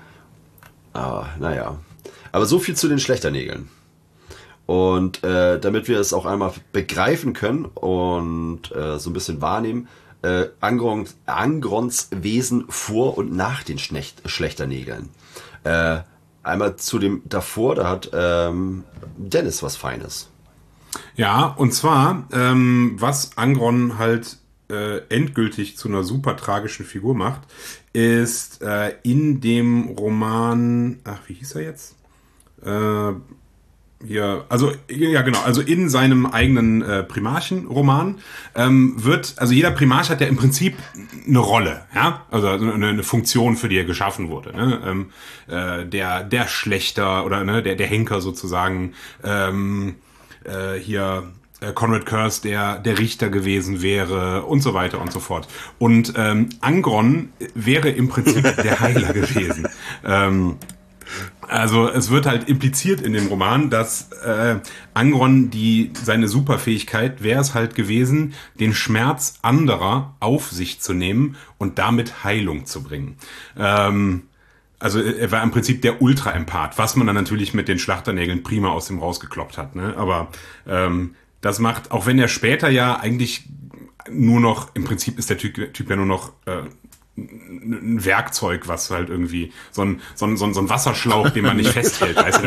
Aber naja. Aber so viel zu den Schlechternägeln. Und äh, damit wir es auch einmal begreifen können und äh, so ein bisschen wahrnehmen, äh, Angron, Angrons Wesen vor und nach den Schlecht, Schlechternägeln. Äh, einmal zu dem davor, da hat ähm, Dennis was Feines. Ja, und zwar, ähm, was Angron halt äh, endgültig zu einer super tragischen Figur macht, ist äh, in dem Roman, ach, wie hieß er jetzt? Äh, hier, also, ja genau, also in seinem eigenen äh, Primarchen-Roman ähm, wird, also jeder Primarch hat ja im Prinzip eine Rolle, ja, also eine, eine Funktion, für die er geschaffen wurde, ne? ähm, äh, der, der Schlächter oder ne, der, der Henker sozusagen, ähm, äh, hier äh, Conrad Curse, der der Richter gewesen wäre und so weiter und so fort. Und ähm, Angron wäre im Prinzip der Heiler gewesen. Ähm, also es wird halt impliziert in dem Roman, dass äh, Angron die seine Superfähigkeit wäre es halt gewesen, den Schmerz anderer auf sich zu nehmen und damit Heilung zu bringen. Ähm, Also er war im Prinzip der Ultra-Empath, was man dann natürlich mit den Schlachternägeln prima aus dem rausgekloppt hat. Ne? Aber ähm, das macht, auch wenn er später ja eigentlich nur noch, im Prinzip ist der Typ, typ ja nur noch äh, ein Werkzeug, was halt irgendwie, so ein, so ein, so ein, so ein Wasserschlauch, den man nicht festhält. Weißt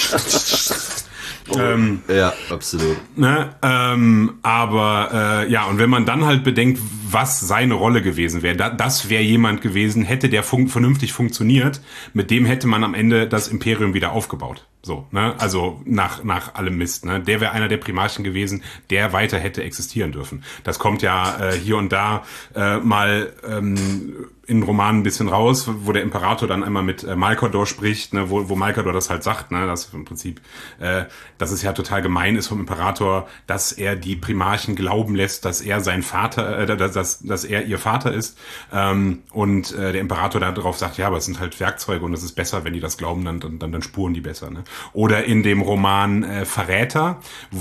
du? Oh, ähm, ja, absolut. Ne, ähm, aber äh, ja, und wenn man dann halt bedenkt, was seine Rolle gewesen wäre, da, das wäre jemand gewesen, hätte der fun- vernünftig funktioniert, mit dem hätte man am Ende das Imperium wieder aufgebaut. So, ne? Also nach nach allem Mist, ne? Der wäre einer der Primarchen gewesen, der weiter hätte existieren dürfen. Das kommt ja äh, hier und da äh, mal ähm, in Romanen ein bisschen raus, wo der Imperator dann einmal mit äh, Malkador spricht, ne, wo, wo Malkador das halt sagt, ne, dass im Prinzip, äh, dass es ja total gemein ist vom Imperator, dass er die Primarchen glauben lässt, dass er sein Vater, äh, dass, dass, dass er ihr Vater ist, ähm, und äh, der Imperator darauf sagt, ja, aber es sind halt Werkzeuge und es ist besser, wenn die das glauben, dann dann, dann spuren die besser, ne? Oder in dem Roman äh, Verräter,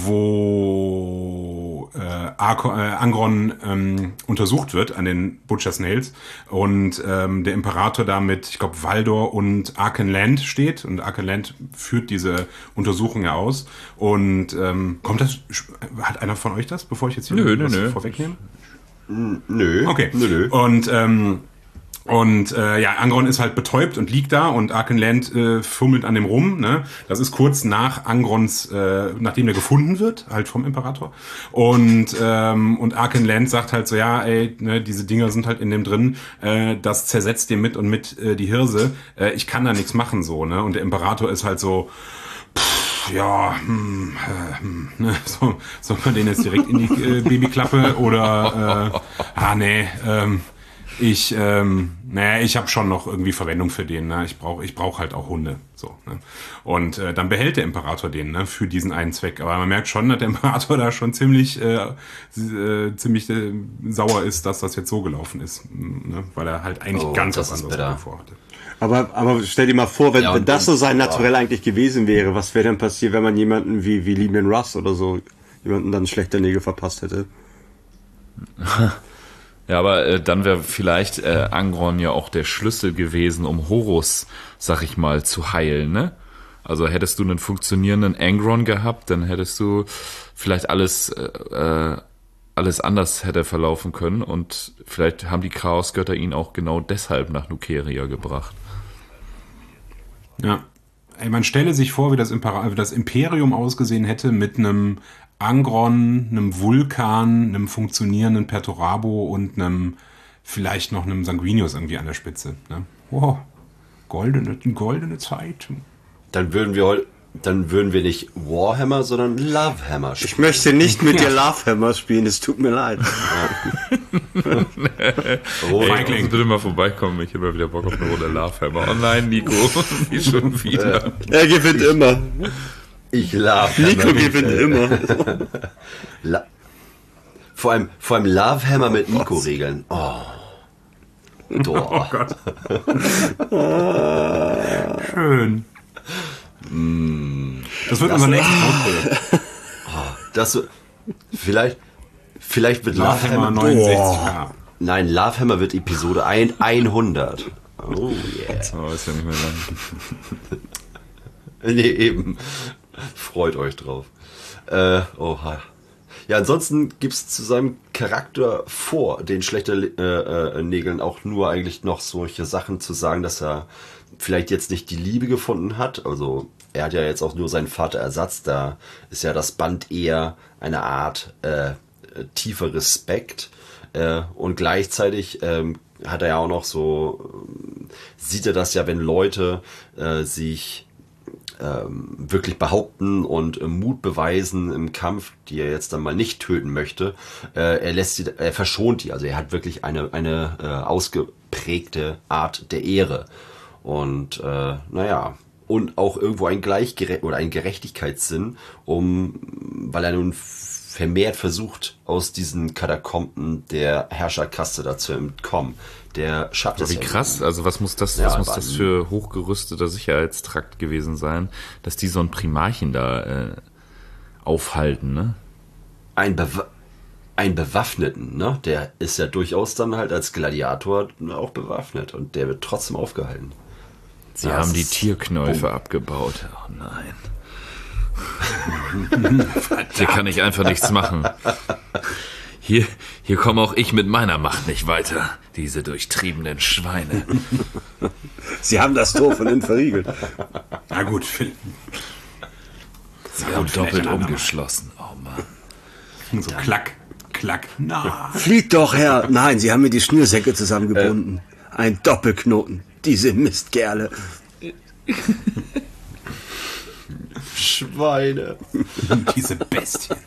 wo äh, Ar- äh, Angron ähm, untersucht wird an den Butcher's Nails und Und ähm, der Imperator da mit, ich glaube, Valdor und Arkenland steht. Und Arkenland führt diese Untersuchung ja aus. Und ähm, kommt das, hat einer von euch das, bevor ich jetzt hier nö, was nö, nö. vorwegnehme? Nö. Okay. Nö, nö. Und ähm, Und äh, ja, Angron ist halt betäubt und liegt da und Arkenland äh, fummelt an dem rum. Ne? Das ist kurz nach Angrons, äh, nachdem er gefunden wird, halt vom Imperator. Und ähm, und Arkenland sagt halt so, ja, ey, ne, diese Dinger sind halt in dem drin, äh, das zersetzt dir mit und mit äh, die Hirse. Äh, ich kann da nichts machen so, ne? Und der Imperator ist halt so, pff, ja, hm, äh, hm, ne, so, soll man den jetzt direkt in die äh, Babyklappe oder äh, ah nee, ähm, Ich, ähm, naja, ich habe schon noch irgendwie Verwendung für den. Ne? Ich brauche, ich brauche halt auch Hunde. So. Ne? Und äh, dann behält der Imperator den, ne, für diesen einen Zweck. Aber man merkt schon, dass der Imperator da schon ziemlich, äh, äh, ziemlich äh, sauer ist, dass das jetzt so gelaufen ist, ne? Weil er halt eigentlich Oh, ganz das was ist anderes bitter. vorhatte. Aber, aber stell dir mal vor, wenn, Ja, wenn und- das so sein und- Naturell eigentlich gewesen wäre, was wäre denn passiert, wenn man jemanden wie, wie Leman Russ oder so, jemanden dann schlechter Nägel verpasst hätte? Ja, aber äh, dann wäre vielleicht äh, Angron ja auch der Schlüssel gewesen, um Horus, sag ich mal, zu heilen, ne? Also hättest du einen funktionierenden Angron gehabt, dann hättest du vielleicht alles äh, alles anders hätte verlaufen können und vielleicht haben die Chaosgötter ihn auch genau deshalb nach Nukeria gebracht. Ja. Ey, man stelle sich vor, wie das, Impera- wie das Imperium ausgesehen hätte mit einem Angron, einem Vulkan, einem funktionierenden Perturabo und einem, vielleicht noch einem Sanguinius irgendwie an der Spitze. Ne? Wow, goldene, goldene Zeit. Dann würden wir heu- dann würden wir nicht Warhammer, sondern Lovehammer Ich spielen. möchte nicht mit dir Lovehammer spielen, es tut mir leid. Oh, Ey, Feigling. kannst du bitte mal vorbeikommen? Ich habe ja wieder Bock auf eine Runde Lovehammer. Oh nein, Nico, wie schon wieder. Er gewinnt immer. ich Lovehammer. Nico gewinnt immer. La- vor allem, vor allem Lovehammer mit Nico-Regeln. Oh. Doch. Schön. Das wird unser nächstes Hauptprojekt. Das, vielleicht, vielleicht wird Lovehammer Lovehammer. neunundsechzig K. Nein, Lovehammer wird Episode hundert. Oh yeah. Oh, ist ja nicht mehr lang. Nee, eben. Freut euch drauf. Äh, oha. Ja, ansonsten gibt's zu seinem Charakter vor den schlechten äh, äh, Nägeln auch nur eigentlich noch solche Sachen zu sagen, dass er vielleicht jetzt nicht die Liebe gefunden hat. Also er hat ja jetzt auch nur seinen Vater ersetzt. Da ist ja das Band eher eine Art äh, tiefer Respekt. Äh, und gleichzeitig ähm, hat er ja auch noch so, ähm, sieht er das ja, wenn Leute äh, sich ähm, wirklich behaupten und äh, Mut beweisen im Kampf, die er jetzt dann mal nicht töten möchte, äh, er lässt sie, er verschont die. Also er hat wirklich eine, eine äh, ausgeprägte Art der Ehre. Und äh, naja, und auch irgendwo ein Gleichgere- oder ein Gerechtigkeitssinn, um, weil er nun vermehrt versucht, aus diesen Katakomben der Herrscherkaste da zu entkommen. Der schafft es Wie ja krass, nicht. also was muss das, Ja, was muss aber- das für hochgerüsteter Sicherheitstrakt gewesen sein, dass die so ein Primarchen da äh, aufhalten, ne? Ein, Bewa- ein Bewaffneten, ne? Der ist ja durchaus dann halt als Gladiator auch bewaffnet und der wird trotzdem aufgehalten. Sie Ja, haben es die ist- Tierknäufe abgebaut. Oh nein. Hier kann ich einfach nichts machen. Hier, hier komme auch ich mit meiner Macht nicht weiter. Diese durchtriebenen Schweine. Sie haben das Tor von innen verriegelt. Na gut, Phil. Sie haben doppelt umgeschlossen. Oh Mann. So klack, klack. Na. Flieht doch, Herr. Nein, Sie haben mir die Schnürsenkel zusammengebunden. Ein Doppelknoten. Diese Mistkerle. Schweine. Diese Bestien.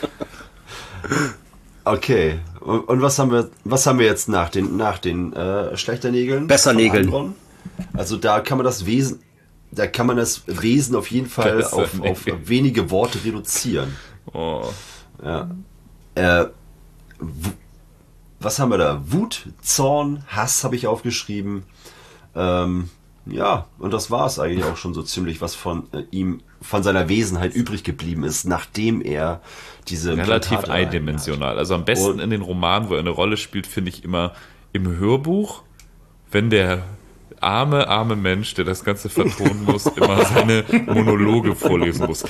Okay. Und, und was haben wir, was haben wir jetzt nach den, nach den äh, Schlechternägeln? Bessernägeln. Also da kann man das Wesen, da kann man das Wesen auf jeden Fall auf, auf wenige Worte reduzieren. Oh. Ja. Äh, w- was haben wir da? Wut, Zorn, Hass habe ich aufgeschrieben. Ähm, ja, und das war es eigentlich auch schon so ziemlich, was von äh, ihm, von seiner Wesenheit übrig geblieben ist, nachdem er diese Relativ Implantate eindimensional. Also am besten Und- in den Romanen, wo er eine Rolle spielt, finde ich immer im Hörbuch, wenn der arme, arme Mensch, der das Ganze vertonen muss, immer seine Monologe vorlesen muss.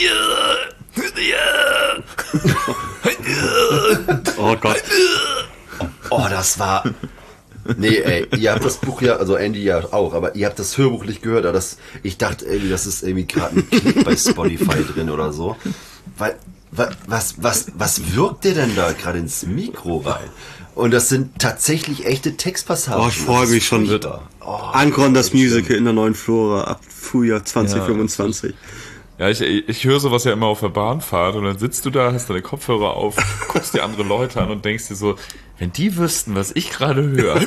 Oh Gott. Oh, das war... Nee, ey, ihr habt das Buch ja, also Andy ja auch, aber ihr habt das Hörbuch nicht gehört, aber das, ich dachte irgendwie, das ist irgendwie gerade ein Klick bei Spotify drin oder so. Weil, wa- was, was, was wirkt der denn da gerade ins Mikro rein? Und das sind tatsächlich echte Textpassagen. Oh, ich freue mich schon. Oh, Angron, das Musical in der neuen Flora ab Frühjahr zwanzig fünfundzwanzig. Ja, ich, ich höre sowas ja immer auf der Bahnfahrt und dann sitzt du da, hast deine Kopfhörer auf, guckst dir andere Leute an und denkst dir so, wenn die wüssten, was ich gerade höre.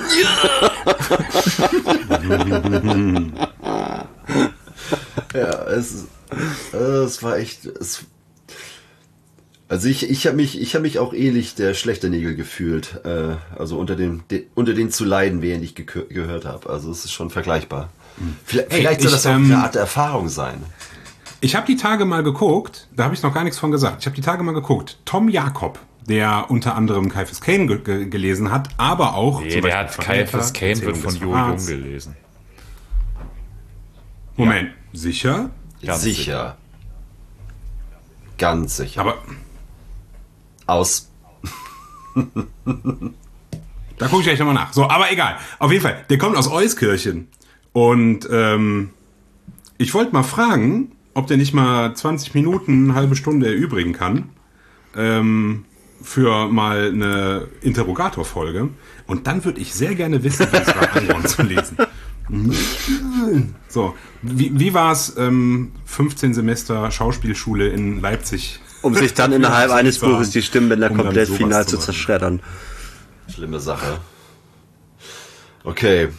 Ja, es, es war echt. Es, also ich, ich habe mich, ich habe mich auch ähnlich der Schlechternägel gefühlt. Äh, also unter den, de, unter den zu leiden, während ich ge gehört habe. Also es ist schon vergleichbar. Vielleicht, Hey, vielleicht soll ich, das auch ähm, eine Art Erfahrung sein. Ich habe die Tage mal geguckt, da habe ich noch gar nichts von gesagt. Ich habe die Tage mal geguckt. Tom Jakob, der unter anderem Caiaphas Cain ge ge gelesen hat, aber auch. Nee, zum der Beispiel hat Verräter, Caiaphas Cain wird Erzählung von des Jo Jung Verrats. gelesen. Moment, sicher? Ganz Sicher. sicher. Ganz sicher. Aber Aus. da gucke ich gleich nochmal nach. So, aber egal. Auf jeden Fall, der kommt aus Euskirchen. Und ähm, ich wollte mal fragen, ob der nicht mal zwanzig Minuten, eine halbe Stunde erübrigen kann. Ähm, für mal eine Interrogator-Folge. Und dann würde ich sehr gerne wissen, wie es war, Angron zu lesen. So, wie, wie war es, ähm, fünfzehn Semester Schauspielschule in Leipzig? Um sich dann innerhalb eines Buches die Stimmbänder Um dann komplett sowas final zu zu machen. zerschreddern. Schlimme Sache. Okay.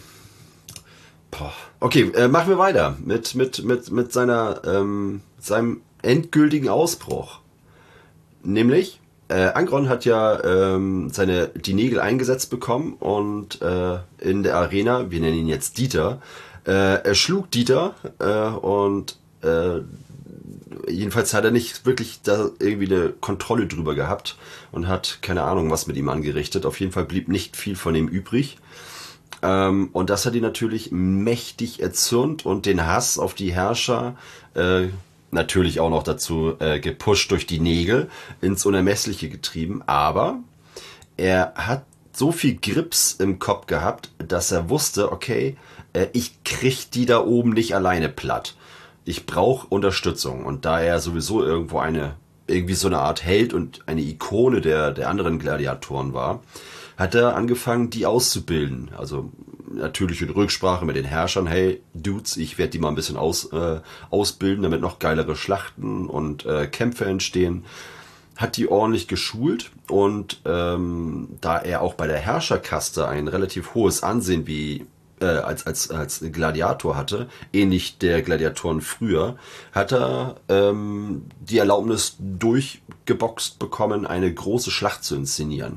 Boah. Okay, äh, machen wir weiter mit, mit, mit, mit seiner, ähm, seinem endgültigen Ausbruch. Nämlich, äh, Angron hat ja ähm, seine, die Nägel eingesetzt bekommen und äh, in der Arena, wir nennen ihn jetzt Dieter, äh, er schlug Dieter äh, und äh, jedenfalls hat er nicht wirklich da irgendwie eine Kontrolle drüber gehabt und hat keine Ahnung, was mit ihm angerichtet. Auf jeden Fall blieb nicht viel von ihm übrig. Ähm, und das hat ihn natürlich mächtig erzürnt und den Hass auf die Herrscher äh, natürlich auch noch dazu äh, gepusht durch die Nägel ins Unermessliche getrieben. Aber er hat so viel Grips im Kopf gehabt, dass er wusste, okay, äh, ich krieg die da oben nicht alleine platt. Ich brauche Unterstützung. Und da er sowieso irgendwo eine, irgendwie so eine Art Held und eine Ikone der, der anderen Gladiatoren war, hat er angefangen, die auszubilden. Also natürlich in Rücksprache mit den Herrschern. Hey, Dudes, ich werde die mal ein bisschen aus, äh, ausbilden, damit noch geilere Schlachten und äh, Kämpfe entstehen. Hat die ordentlich geschult und ähm, da er auch bei der Herrscherkaste ein relativ hohes Ansehen wie äh, als, als, als Gladiator hatte, ähnlich der Gladiatoren früher, hat er ähm, die Erlaubnis durchgeboxt bekommen, eine große Schlacht zu inszenieren.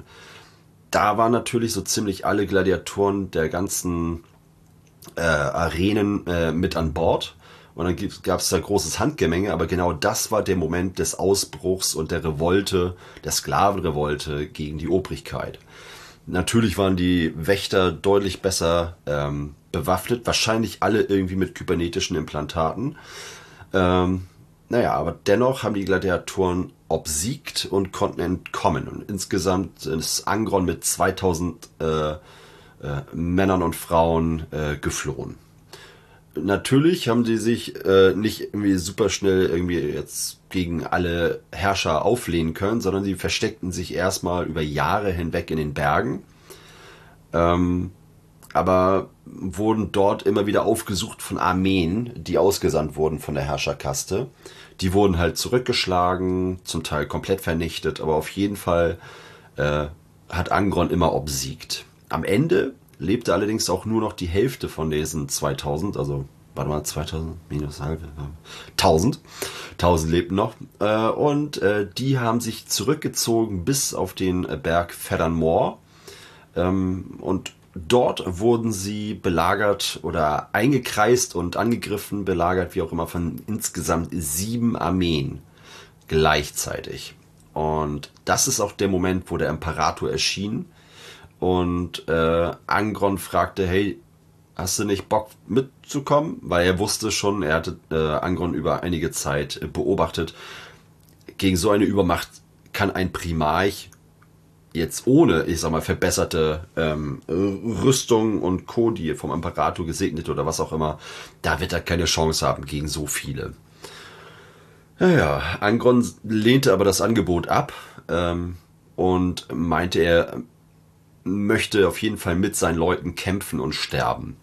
Da waren natürlich so ziemlich alle Gladiatoren der ganzen äh, Arenen äh, mit an Bord. Und dann gab es da großes Handgemenge, aber genau das war der Moment des Ausbruchs und der Revolte, der Sklavenrevolte gegen die Obrigkeit. Natürlich waren die Wächter deutlich besser ähm, bewaffnet, wahrscheinlich alle irgendwie mit kybernetischen Implantaten. Ähm, naja, aber dennoch haben die Gladiatoren obsiegt und konnten entkommen. Und insgesamt ist Angron mit zweitausend äh, äh, Männern und Frauen äh, geflohen. Natürlich haben sie sich äh, nicht irgendwie super schnell irgendwie jetzt gegen alle Herrscher auflehnen können, sondern sie versteckten sich erstmal über Jahre hinweg in den Bergen. Ähm, aber wurden dort immer wieder aufgesucht von Armeen, die ausgesandt wurden von der Herrscherkaste. Die wurden halt zurückgeschlagen, zum Teil komplett vernichtet, aber auf jeden Fall äh, hat Angron immer obsiegt. Am Ende lebte allerdings auch nur noch die Hälfte von diesen zweitausend, also warte mal, zweitausend minus halbe, tausend, tausend lebten noch, äh, und äh, die haben sich zurückgezogen bis auf den äh, Berg Feddern Moor, ähm, und dort wurden sie belagert oder eingekreist und angegriffen, belagert, wie auch immer, von insgesamt sieben Armeen gleichzeitig. Und das ist auch der Moment, wo der Imperator erschien und äh, Angron fragte, hey, hast du nicht Bock mitzukommen? Weil er wusste schon, er hatte äh, Angron über einige Zeit äh, beobachtet, gegen so eine Übermacht kann ein Primarch jetzt ohne, ich sag mal, verbesserte ähm, Rüstung und Co., die vom Imperator gesegnet oder was auch immer, da wird er keine Chance haben gegen so viele. Naja, Angron lehnte aber das Angebot ab ähm, und meinte, er möchte auf jeden Fall mit seinen Leuten kämpfen und sterben.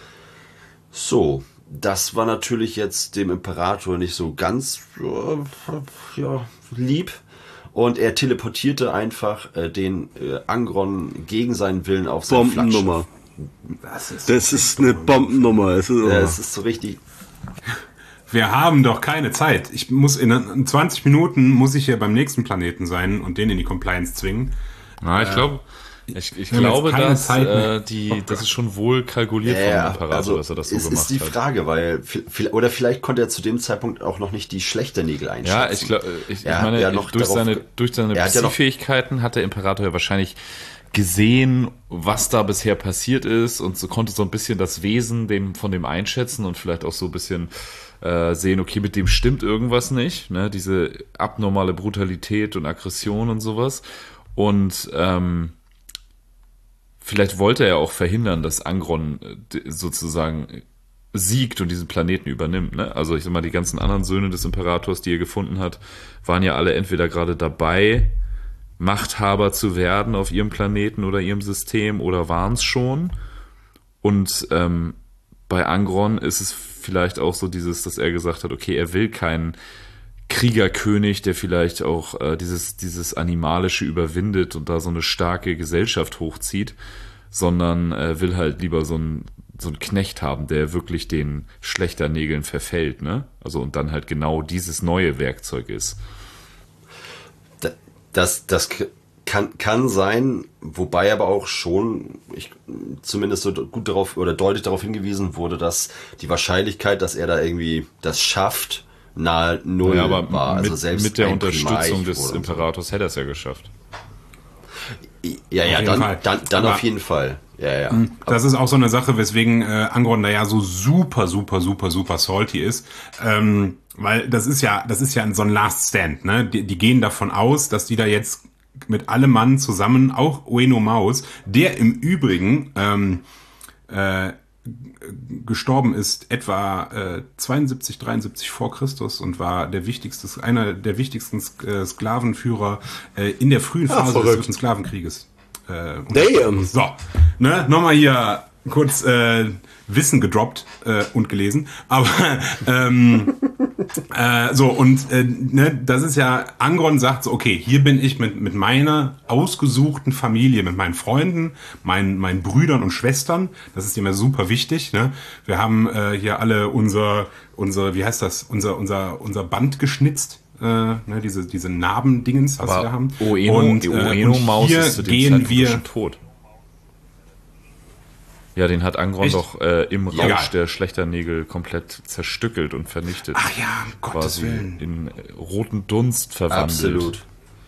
So, das war natürlich jetzt dem Imperator nicht so ganz äh, ja, lieb. Und er teleportierte einfach äh, den äh, Angron gegen seinen Willen auf sein Bombennummer. Das ist, Das ist eine Bombennummer. Es ist, Ja, es ist so richtig. Wir haben doch keine Zeit. Ich muss in zwanzig Minuten muss ich hier beim nächsten Planeten sein und den in die Compliance zwingen. Na, ich glaube, ich, ich wir haben glaube, jetzt keine dass Zeit mehr. äh, die, das ist schon wohl kalkuliert Ja, vom Imperator, also dass er das so ist, gemacht ist die hat. Frage, weil vi- oder vielleicht konnte er zu dem Zeitpunkt auch noch nicht die Schlechternägel einschätzen. Ja, ich glaube, ich, Er ich hat meine, ja noch durch, darauf seine, ge- durch seine Er hat ja noch- Psi-Fähigkeiten hat der Imperator ja wahrscheinlich gesehen, was da bisher passiert ist und so konnte so ein bisschen das Wesen dem, von dem einschätzen und vielleicht auch so ein bisschen äh, sehen, okay, mit dem stimmt irgendwas nicht, ne? Diese abnormale Brutalität und Aggression und sowas. Und ähm, vielleicht wollte er auch verhindern, dass Angron äh, sozusagen siegt und diesen Planeten übernimmt. Ne? Also ich sag mal, die ganzen anderen Söhne des Imperators, die er gefunden hat, waren ja alle entweder gerade dabei, Machthaber zu werden auf ihrem Planeten oder ihrem System oder waren es schon. Und ähm, bei Angron ist es vielleicht auch so dieses, dass er gesagt hat, okay, er will keinen Kriegerkönig, der vielleicht auch äh, dieses, dieses Animalische überwindet und da so eine starke Gesellschaft hochzieht, sondern äh, will halt lieber so einen so einen Knecht haben, der wirklich den Schlechternägeln verfällt, ne? Also und dann halt genau dieses neue Werkzeug ist. Das, das kann, kann sein, wobei aber auch schon, ich, zumindest so gut darauf oder deutlich darauf hingewiesen wurde, dass die Wahrscheinlichkeit, dass er da irgendwie das schafft, nahe null Ja, aber war. mit, Also selbst mit der ein Unterstützung Primarch des oder Imperators hätte er es ja geschafft. so. Ja, ja, Auf jeden dann, Fall. dann, dann Aber- auf jeden Fall. Ja, ja. Das ist auch so eine Sache, weswegen äh, Angron da ja so super, super, super, super salty ist. Ähm, weil das ist ja, das ist ja so ein Last Stand, ne? Die, die gehen davon aus, dass die da jetzt mit allem Mann zusammen, auch Ueno Maus, der im Übrigen ähm, äh, gestorben ist etwa äh, zweiundsiebzig, dreiundsiebzig vor Christus und war der wichtigste, einer der wichtigsten äh, Sklavenführer äh, in der frühen Ah, Phase des verrückt. Dritten Sklavenkrieges. Äh, und- Damn. So, ne, nochmal hier kurz äh, Wissen gedroppt äh, und gelesen, aber ähm, äh, so und äh, ne, das ist ja, Angron sagt so, okay, hier bin ich mit mit meiner ausgesuchten Familie, mit meinen Freunden, meinen meinen Brüdern und Schwestern, das ist immer super wichtig, ne? Wir haben äh, hier alle unser unser, wie heißt das, unser unser unser Band geschnitzt. Äh, ne, diese diese Narbendingens, was wir haben. Oeno, und, äh, Oeno und Maus hier ist zu dem gehen Zeitpunkt wir schon tot. Ja, den hat Angron Echt? doch äh, im Rausch Egal. der Schlechternägel komplett zerstückelt und vernichtet. Ach ja, um Gottes quasi Willen. in äh, roten Dunst verwandelt. Absolut.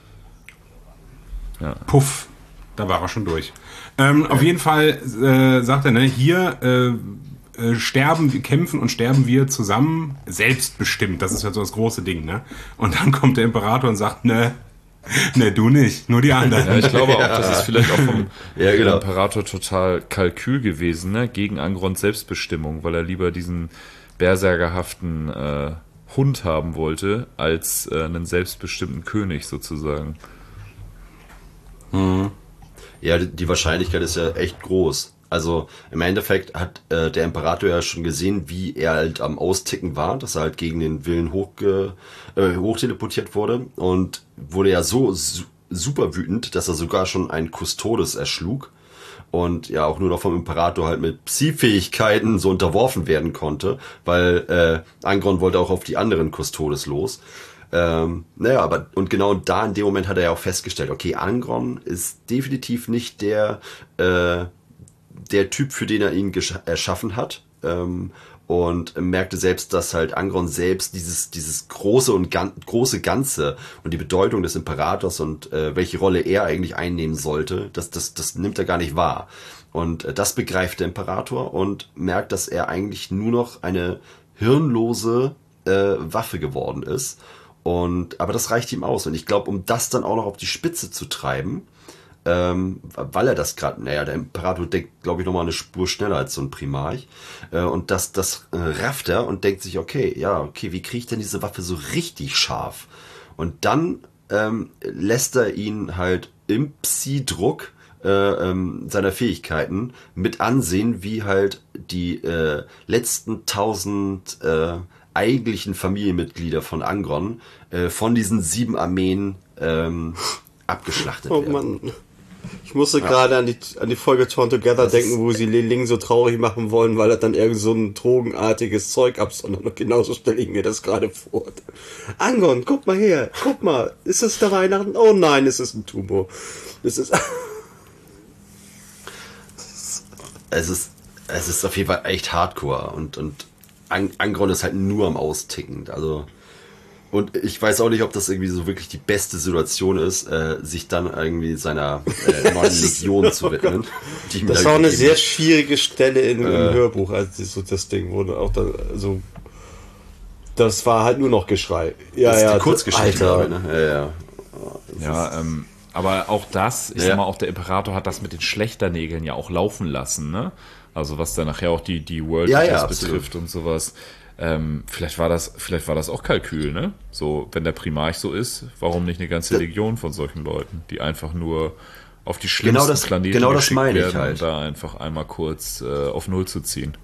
Puff, da war er schon durch. Ähm, auf jeden Fall äh, sagt er, ne, hier äh, äh, sterben wir, kämpfen und sterben wir zusammen, selbstbestimmt. Das ist ja so das große Ding, ne? Und dann kommt der Imperator und sagt, ne, ne, du nicht, nur die anderen. Ja, ich glaube auch, das ist vielleicht auch vom Ja, genau. Imperator total Kalkül gewesen, ne? Gegen Angrons Selbstbestimmung, weil er lieber diesen berserkerhaften äh, Hund haben wollte, als äh, einen selbstbestimmten König sozusagen. Ja, die- die Wahrscheinlichkeit ist ja echt groß. Also im Endeffekt hat äh, der Imperator ja schon gesehen, wie er halt am Austicken war, dass er halt gegen den Willen hochge, äh, hochteleportiert wurde und wurde ja so su- super wütend, dass er sogar schon einen Custodes erschlug und ja auch nur noch vom Imperator halt mit Psi-Fähigkeiten so unterworfen werden konnte, weil äh, Angron wollte auch auf die anderen Custodes los. Ähm, naja, aber und genau da in dem Moment hat er ja auch festgestellt, okay, Angron ist definitiv nicht der äh, der Typ, für den er ihn gesch- erschaffen hat, ähm, und merkte selbst, dass halt Angron selbst dieses dieses große und gan- große Ganze und die Bedeutung des Imperators und äh, welche Rolle er eigentlich einnehmen sollte, das das das nimmt er gar nicht wahr. Und äh, das begreift der Imperator und merkt, dass er eigentlich nur noch eine hirnlose äh, Waffe geworden ist. Und aber das reicht ihm aus. Und ich glaube, um das dann auch noch auf die Spitze zu treiben, ähm, weil er das gerade, naja, der Imperator denkt, glaube ich, nochmal eine Spur schneller als so ein Primarch. Äh, und das, das äh, rafft er und denkt sich, okay, ja, okay, wie kriege ich denn diese Waffe so richtig scharf? Und dann ähm, lässt er ihn halt im Psi-Druck äh, ähm, seiner Fähigkeiten mit ansehen, wie halt die äh, letzten tausend äh, eigentlichen Familienmitglieder von Angron äh, von diesen sieben Armeen ähm, abgeschlachtet Oh werden. Mann. Ich musste ja. gerade an die, an die Folge Torn Together das denken, wo sie Li-Ling so traurig machen wollen, weil er dann irgend so ein drogenartiges Zeug absondert. Und genauso stelle ich mir das gerade vor. Angron, guck mal her, guck mal, ist das der Weihnachten? Oh nein, es ist ein Tumor. Es ist... es ist es ist auf jeden Fall echt hardcore und, und Ang- Angron ist halt nur am Austicken. Also und ich weiß auch nicht, ob das irgendwie so wirklich die beste Situation ist, äh, sich dann irgendwie seiner äh, neuen Legion zu widmen. Die ihm Das da war eine gegeben sehr hat. schwierige Stelle in, im Äh. Hörbuch, als so das Ding wurde. Auch da, also das war halt nur noch Geschrei. Ja, Das ist ja, die Kurzgeschichte, Alter. glaube ich, ne? Ja, ja. Ja, ähm, aber auch das, ich Ja. sag mal, auch der Imperator hat das mit den Schlechternägeln ja auch laufen lassen, ne? Also was dann nachher auch die, die World Ja, ja, Eaters absolut. betrifft und sowas. Ähm, vielleicht war das, vielleicht war das auch Kalkül, ne? So, wenn der Primarch so ist, warum nicht eine ganze Legion von solchen Leuten, die einfach nur auf die schlimmsten Genau das- Planeten genau das geschickt meine ich werden, halt. um da einfach einmal kurz äh, auf Null zu ziehen.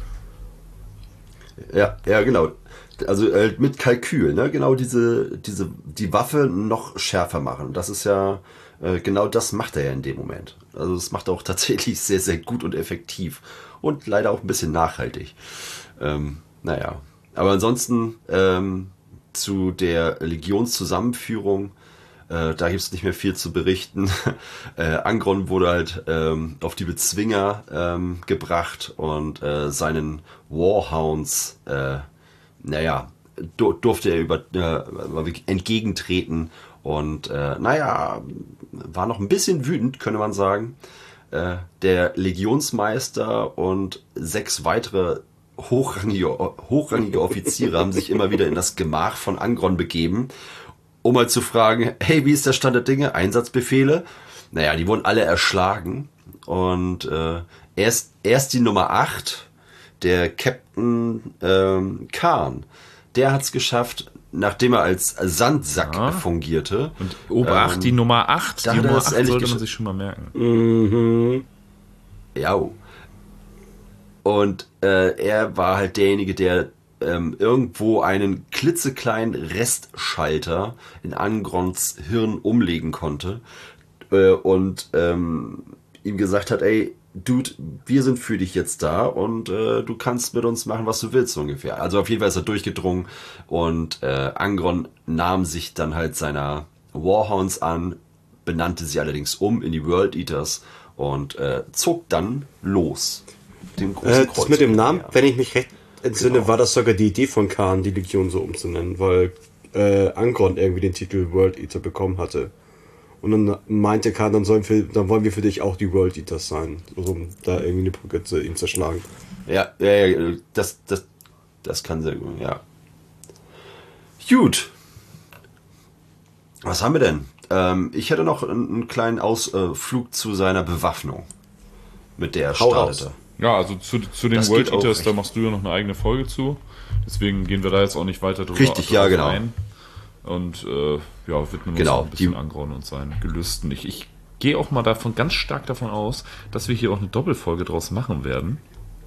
Ja, ja, genau. Also äh, mit Kalkül, ne? Genau diese, diese, die Waffe noch schärfer machen. Das ist ja, äh, genau das macht er ja in dem Moment. Also das macht er auch tatsächlich sehr, sehr gut und effektiv. Und leider auch ein bisschen nachhaltig. Ähm, naja. Aber ansonsten ähm, zu der Legionszusammenführung, äh, da gibt's nicht mehr viel zu berichten. äh, Angron wurde halt ähm, auf die Bezwinger ähm, gebracht und äh, seinen Warhounds, äh, naja, dur- durfte er über, äh, entgegentreten und äh, naja, war noch ein bisschen wütend, könnte man sagen. Äh, der Legionsmeister und sechs weitere hochrangige, hochrangige Offiziere haben sich immer wieder in das Gemach von Angron begeben, um mal zu fragen, hey, wie ist der Stand der Dinge? Einsatzbefehle? Naja, die wurden alle erschlagen und äh, erst, erst die Nummer acht, der Captain ähm, Khan, der hat es geschafft, nachdem er als Sandsack Ja. fungierte. Und Obacht, ähm, die Nummer acht, da die hat er Nummer es acht endlich sollte man gesch- sich schon mal merken. Mhm. Ja. Und äh, er war halt derjenige, der ähm, irgendwo einen klitzekleinen Restschalter in Angrons Hirn umlegen konnte äh, und ähm, ihm gesagt hat, ey, Dude, wir sind für dich jetzt da und äh, du kannst mit uns machen, was du willst, so ungefähr. Also auf jeden Fall ist er durchgedrungen und äh, Angron nahm sich dann halt seiner Warhounds an, benannte sie allerdings um in die World Eaters und äh, zog dann los. Dem großen Äh, das mit dem Kreuzfeuer. Namen, wenn ich mich recht entsinne, Genau. war das sogar die Idee von Khan, die Legion so umzunennen, weil äh, Angron irgendwie den Titel World Eater bekommen hatte. Und dann meinte Khan, dann, sollen wir, dann wollen wir für dich auch die World Eaters sein, also, um da irgendwie eine Brücke zu ihm zerschlagen. Ja, ja, ja, das, das, das kann sehr gut, ja. Gut. Was haben wir denn? Ähm, ich hätte noch einen, einen kleinen Ausflug zu seiner Bewaffnung, mit der er Hau startete. raus. Ja, also zu, zu den Das World geht auch Eaters, da recht. machst du ja noch eine eigene Folge zu. Deswegen gehen wir da jetzt auch nicht weiter drüber Richtig, ja, drauf genau. ein. Und äh, ja, widmen uns Genau, auch ein bisschen die- Angron und seinen Gelüsten. Ich, ich gehe auch mal davon ganz stark davon aus, dass wir hier auch eine Doppelfolge draus machen werden.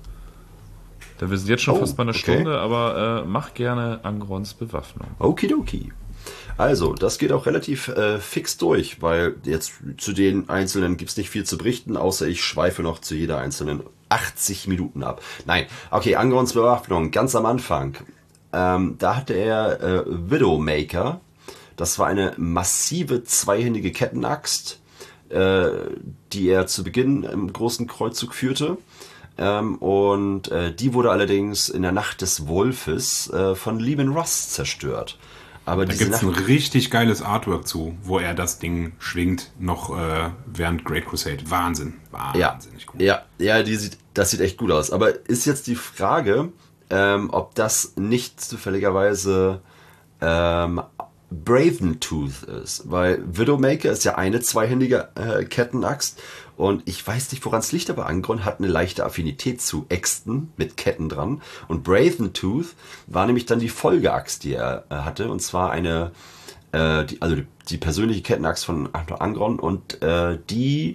Denn wir sind jetzt schon Oh, fast bei einer okay. Stunde, aber äh, mach gerne Angrons Bewaffnung. Okidoki. Also, das geht auch relativ äh, fix durch, weil jetzt zu den Einzelnen gibt's nicht viel zu berichten, außer ich schweife noch zu jeder einzelnen achtzig Minuten ab. Nein, okay, Angrons Bewaffnung, ganz am Anfang. Ähm, da hatte er äh, Widowmaker. Das war eine massive zweihändige Kettenaxt, äh, die er zu Beginn im großen Kreuzzug führte. Ähm, und äh, die wurde allerdings in der Nacht des Wolfes äh, von Leman Russ zerstört. Aber Da diese gibt's ein Nacht, richtig geiles Artwork zu, wo er das Ding schwingt, noch äh, während Great Crusade. Wahnsinn, ja, wahnsinnig cool. ja, ja, die sieht, das sieht echt gut aus. Aber ist jetzt die Frage, ähm, ob das nicht zufälligerweise ähm, Braventooth ist, weil Widowmaker ist ja eine zweihändige äh, Kettenaxt und ich weiß nicht, woran es liegt, aber Angron hat eine leichte Affinität zu Äxten mit Ketten dran und Braventooth war nämlich dann die Folgeaxt, die er äh, hatte, und zwar eine, äh, die, also die, die persönliche Kettenaxt von Angron und äh, die,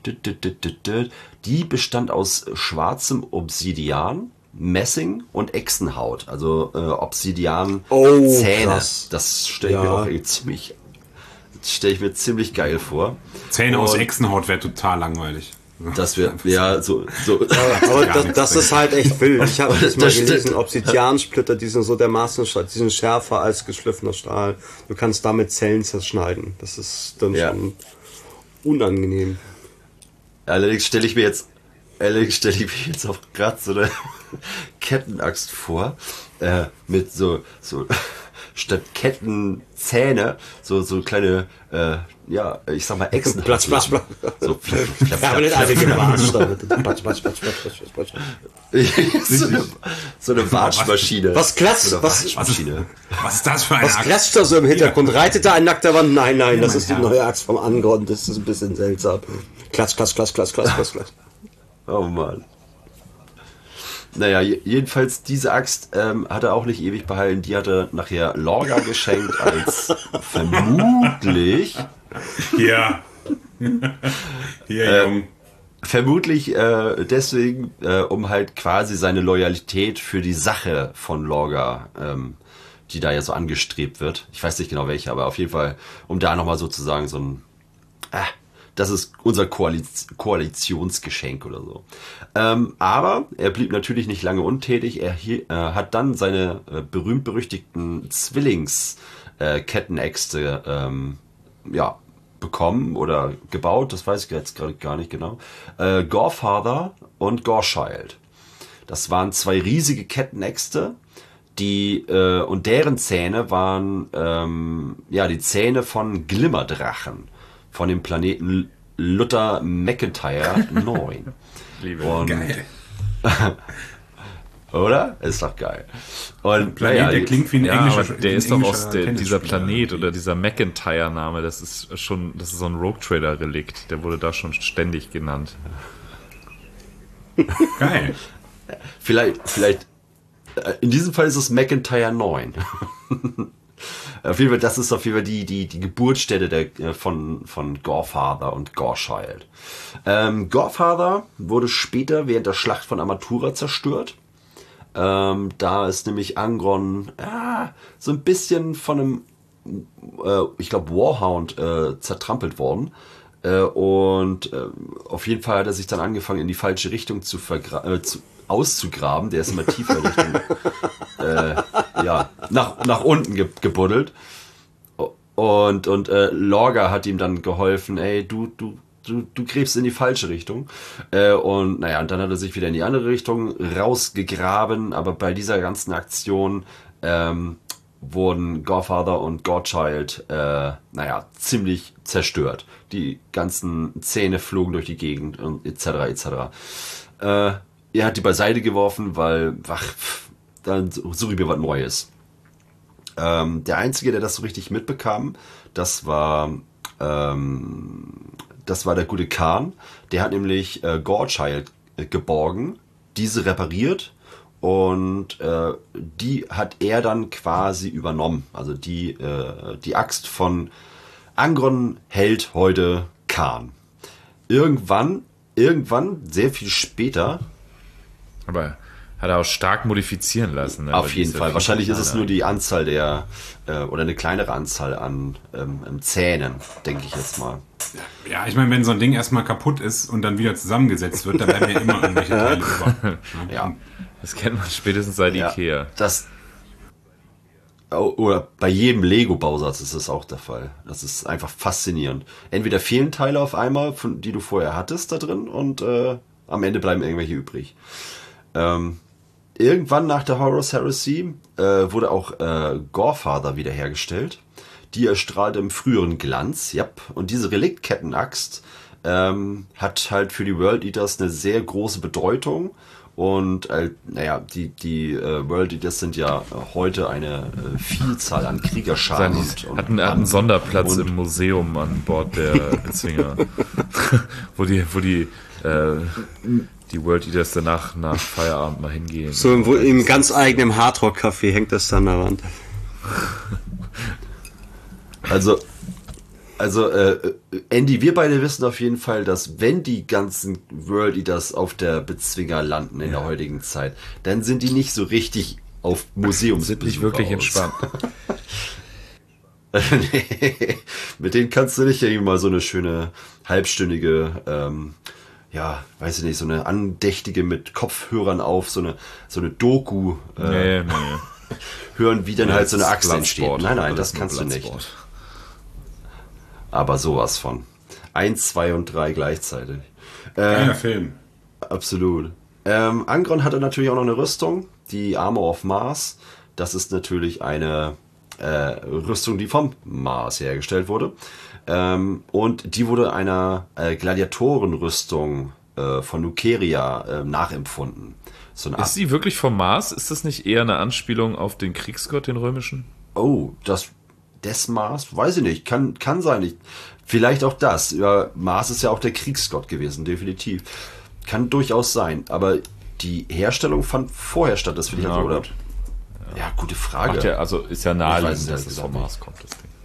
die bestand aus schwarzem Obsidian, Messing und Echsenhaut, also äh, Obsidian Oh, Zähne. krass. Das stelle ich Ja. mir auch irgendwie ziemlich, stelle ich mir ziemlich geil vor. Zähne aus Und Echsenhaut wäre total langweilig. Das wir, ja, so, so. Aber Gar das, nichts das drin. ist halt echt wild. Ich habe das mal Das stimmt. gelesen, Obsidiansplitter, die sind so dermaßen, sch- die sind schärfer als geschliffener Stahl. Du kannst damit Zellen zerschneiden. Das ist dann Ja. schon unangenehm. Allerdings stelle ich mir jetzt, allerdings stelle ich mir jetzt auch gerade so eine Kettenaxt vor, äh, mit so, so, statt Kettenzähne, so, so kleine, äh, ja, ich sag mal Echsenhaut. Platsch, platsch, platsch. So, flap, flap, Ja, aber nicht flap, alle flap, gewatscht damit. Platsch, platsch, platsch, platsch, platsch, platsch. so eine, so eine Watschmaschine. Was klatscht? So eine Was- Watschmaschine. Was ist das für eine Was Axt? klatscht da so im Hintergrund? Reitet da ein nackter Mann? Nein, nein, das mein ist die Herr. neue Axt vom Angron. Das ist ein bisschen seltsam. Klatsch, klatsch, klatsch, klatsch, klatsch, klatsch, klatsch. Oh Mann. Naja, je- jedenfalls diese Axt ähm, hat er auch nicht ewig behalten. Die hat er nachher Lorga geschenkt als vermutlich, Hier. Hier, Jung. vermutlich äh, deswegen, äh, um halt quasi seine Loyalität für die Sache von Lorga, ähm, die da ja so angestrebt wird. Ich weiß nicht genau welche, aber auf jeden Fall, um da nochmal sozusagen so ein, ah, das ist unser Koaliz Koalitionsgeschenk oder so. Ähm, aber er blieb natürlich nicht lange untätig. Er hier, äh, hat dann seine äh, berühmt-berüchtigten Zwillings-Kettenäxte äh, ähm, ja, bekommen oder gebaut. Das weiß ich jetzt gerade gar nicht genau. Äh, Gorefather und Goreschild. Das waren zwei riesige Kettenäxte, die äh, und deren Zähne waren ähm, ja die Zähne von Glimmerdrachen von dem Planeten Luther McIntyre neun. Liebe. Und, Geil. oder? Ist doch geil. Und Planet, naja, der klingt wie ein Ja, englischer aber der wie ein ist doch aus englischer der, dieser Tennisspieler. Planet oder dieser McIntyre-Name, das ist schon, das ist so ein Rogue-Trader-Relikt, der wurde da schon ständig genannt. Geil. Vielleicht, vielleicht, äh, in diesem Fall ist es McIntyre neun. Auf jeden Fall, das ist auf jeden Fall die, die, die Geburtsstätte der, äh, von, von Gorefather und Goreschild. Ähm, Gorefather wurde später während der Schlacht von Amatura zerstört. Ähm, da ist nämlich Angron ja, so ein bisschen von einem, äh, ich glaube, Warhound äh, zertrampelt worden. Äh, und äh, auf jeden Fall hat er sich dann angefangen, in die falsche Richtung zu, vergra äh, zu auszugraben. Der ist immer tiefer Richtung, äh, ja, nach, nach unten ge gebuddelt. Und, und äh, Lorga hat ihm dann geholfen, ey, du, du, du, du gräbst in die falsche Richtung. Äh, und naja, und dann hat er sich wieder in die andere Richtung rausgegraben, aber bei dieser ganzen Aktion ähm, wurden Gorefather und Goreschild, äh, naja, ziemlich zerstört. Die ganzen Zähne flogen durch die Gegend und et cetera et cetera. Äh, er hat die beiseite geworfen, weil, ach, pff, dann suche ich mir was Neues. Ähm, der Einzige, der das so richtig mitbekam, das war, ähm, das war der gute Khan. Der hat nämlich äh, Goreschild äh, geborgen, diese repariert und äh, die hat er dann quasi übernommen. Also die, äh, die Axt von Angron hält heute Khan. irgendwann, irgendwann, sehr viel später. Aber hat er auch stark modifizieren lassen. Ne? Auf jeden Fall. Wahrscheinlich ist es nur die Anzahl der, äh, oder eine kleinere Anzahl an ähm, Zähnen, denke ich jetzt mal. Ja, ich meine, wenn so ein Ding erstmal kaputt ist und dann wieder zusammengesetzt wird, dann werden ja immer irgendwelche Teile über. Ja. Das kennt man spätestens seit Ja, Ikea. das, oder bei jedem Lego-Bausatz ist das auch der Fall. Das ist einfach faszinierend. Entweder fehlen Teile auf einmal, von, die du vorher hattest da drin, und äh, am Ende bleiben irgendwelche übrig. Ähm, irgendwann nach der Horus Heresy äh, wurde auch äh, Gorefather wiederhergestellt. Die erstrahlte im früheren Glanz, ja. Und diese Reliktkettenaxt ähm, hat halt für die World Eaters eine sehr große Bedeutung. Und äh, naja, die, die äh, World Eaters sind ja heute eine äh, Vielzahl an Kriegerscharen. Und, und, hatten, hatten einen Sonderplatz und, im Museum an Bord der Bezwinger, wo die, wo die, äh, die World Eaters danach nach Feierabend mal hingehen. So im, im ganz eigenen Hardrock-Café hängt das dann an der Wand. Also, also äh, Andy, wir beide wissen auf jeden Fall, dass wenn die ganzen World Eaters auf der Bezwinger landen in ja. der heutigen Zeit, dann sind die nicht so richtig auf Museums. Sind nicht wirklich aus. Entspannt. Nee, mit denen kannst du nicht irgendwie mal so eine schöne halbstündige, ähm, ja, weiß ich nicht, so eine andächtige mit Kopfhörern auf, so eine so eine Doku äh, nee, nee. hören, wie dann ja, halt so eine Axt entsteht. Nein, nein, das, das kannst du nicht. Aber sowas von. Eins, zwei und drei gleichzeitig. Geiler ähm, Film. Absolut. Ähm, Angron hatte natürlich auch noch eine Rüstung, die Armor of Mars. Das ist natürlich eine äh, Rüstung, die vom Mars hergestellt wurde. Ähm, und die wurde einer äh, Gladiatorenrüstung äh, von Nukeria äh, nachempfunden. So eine ist sie wirklich vom Mars? Ist das nicht eher eine Anspielung auf den Kriegsgott, den römischen? Oh, das... Des Mars? Weiß ich nicht. Kann, kann sein. Ich, vielleicht auch das. Ja, Mars ist ja auch der Kriegsgott gewesen, definitiv. Kann durchaus sein. Aber die Herstellung fand vorher statt, das finde ich ja, also, oder? Gut. Ja. ja, gute Frage. Ja, also ist ja naheliegend, dass es vom Mars kommt, das Ding.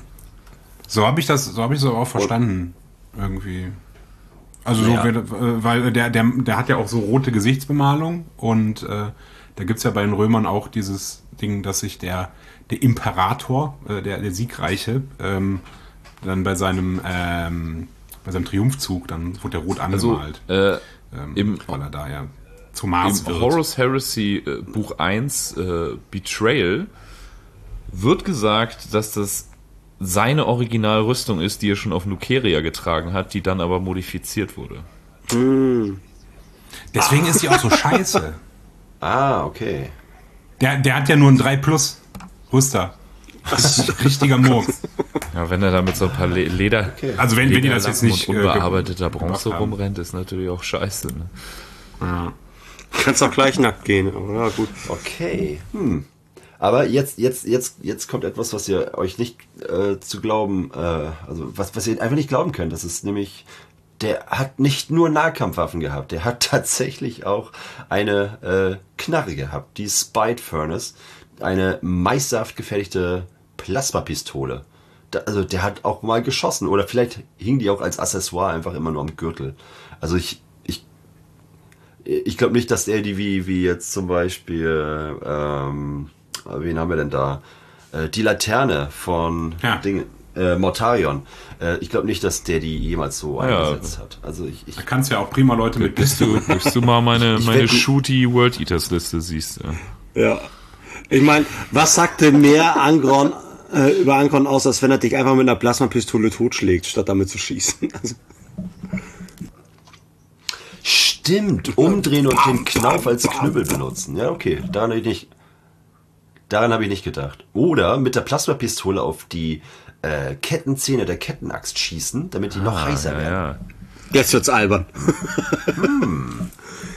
So habe ich das, so habe ich es auch verstanden. Und irgendwie. Also so, ja. weil der, der, der hat ja auch so rote Gesichtsbemalung und äh, da gibt es ja bei den Römern auch dieses Ding, dass sich der der Imperator, äh, der, der Siegreiche, ähm, dann bei seinem ähm, bei seinem Triumphzug, dann wurde der rot angemalt. Also, äh, ähm, im, weil er da ja zu Mars Im wird. Horus Heresy äh, Buch eins, äh, Betrayal, wird gesagt, dass das seine Originalrüstung ist, die er schon auf Nukeria getragen hat, die dann aber modifiziert wurde. Mm. Deswegen ist die auch so scheiße. Ah, okay. Der, der hat ja nur ein drei plus Rüster. Richtiger Murks. Ja, wenn er da mit so ein paar Le- Leder, okay. Also wenn, wenn die das jetzt nicht und unbearbeiteter Bronze rumrennt, ist natürlich auch scheiße. Ne? Ja. Kannst auch gleich nackt gehen. Ja, gut. Okay. Hm. Aber jetzt, jetzt, jetzt, jetzt kommt etwas, was ihr euch nicht äh, zu glauben, äh, also was, was ihr einfach nicht glauben könnt. Das ist nämlich, der hat nicht nur Nahkampfwaffen gehabt, der hat tatsächlich auch eine äh, Knarre gehabt, die Spite Furnace. Eine meisterhaft gefertigte Plasmapistole. Da, also der hat auch mal geschossen. Oder vielleicht hing die auch als Accessoire einfach immer nur am Gürtel. Also ich ich, ich glaube nicht, dass er die wie, wie jetzt zum Beispiel, ähm, wen haben wir denn da? Äh, die Laterne von ja. Ding, äh, Mortarion. Äh, ich glaube nicht, dass der die jemals so ja, eingesetzt hat. Also ich, ich da kannst du ja auch prima Leute mit bis du, bis du mal meine, meine Shooty World Eaters Liste siehst. Ja. ja. Ich meine, was sagte mehr Angron, äh, über Angron aus, als wenn er dich einfach mit einer Plasmapistole totschlägt, statt damit zu schießen? Also. Stimmt, umdrehen und den Knauf als Knüppel benutzen. Ja, okay, daran habe ich nicht, daran habe ich nicht gedacht. Oder mit der Plasmapistole auf die äh, Kettenzähne der Kettenaxt schießen, damit die ah, noch heißer ja, werden. Ja. Jetzt wird's albern. Hm.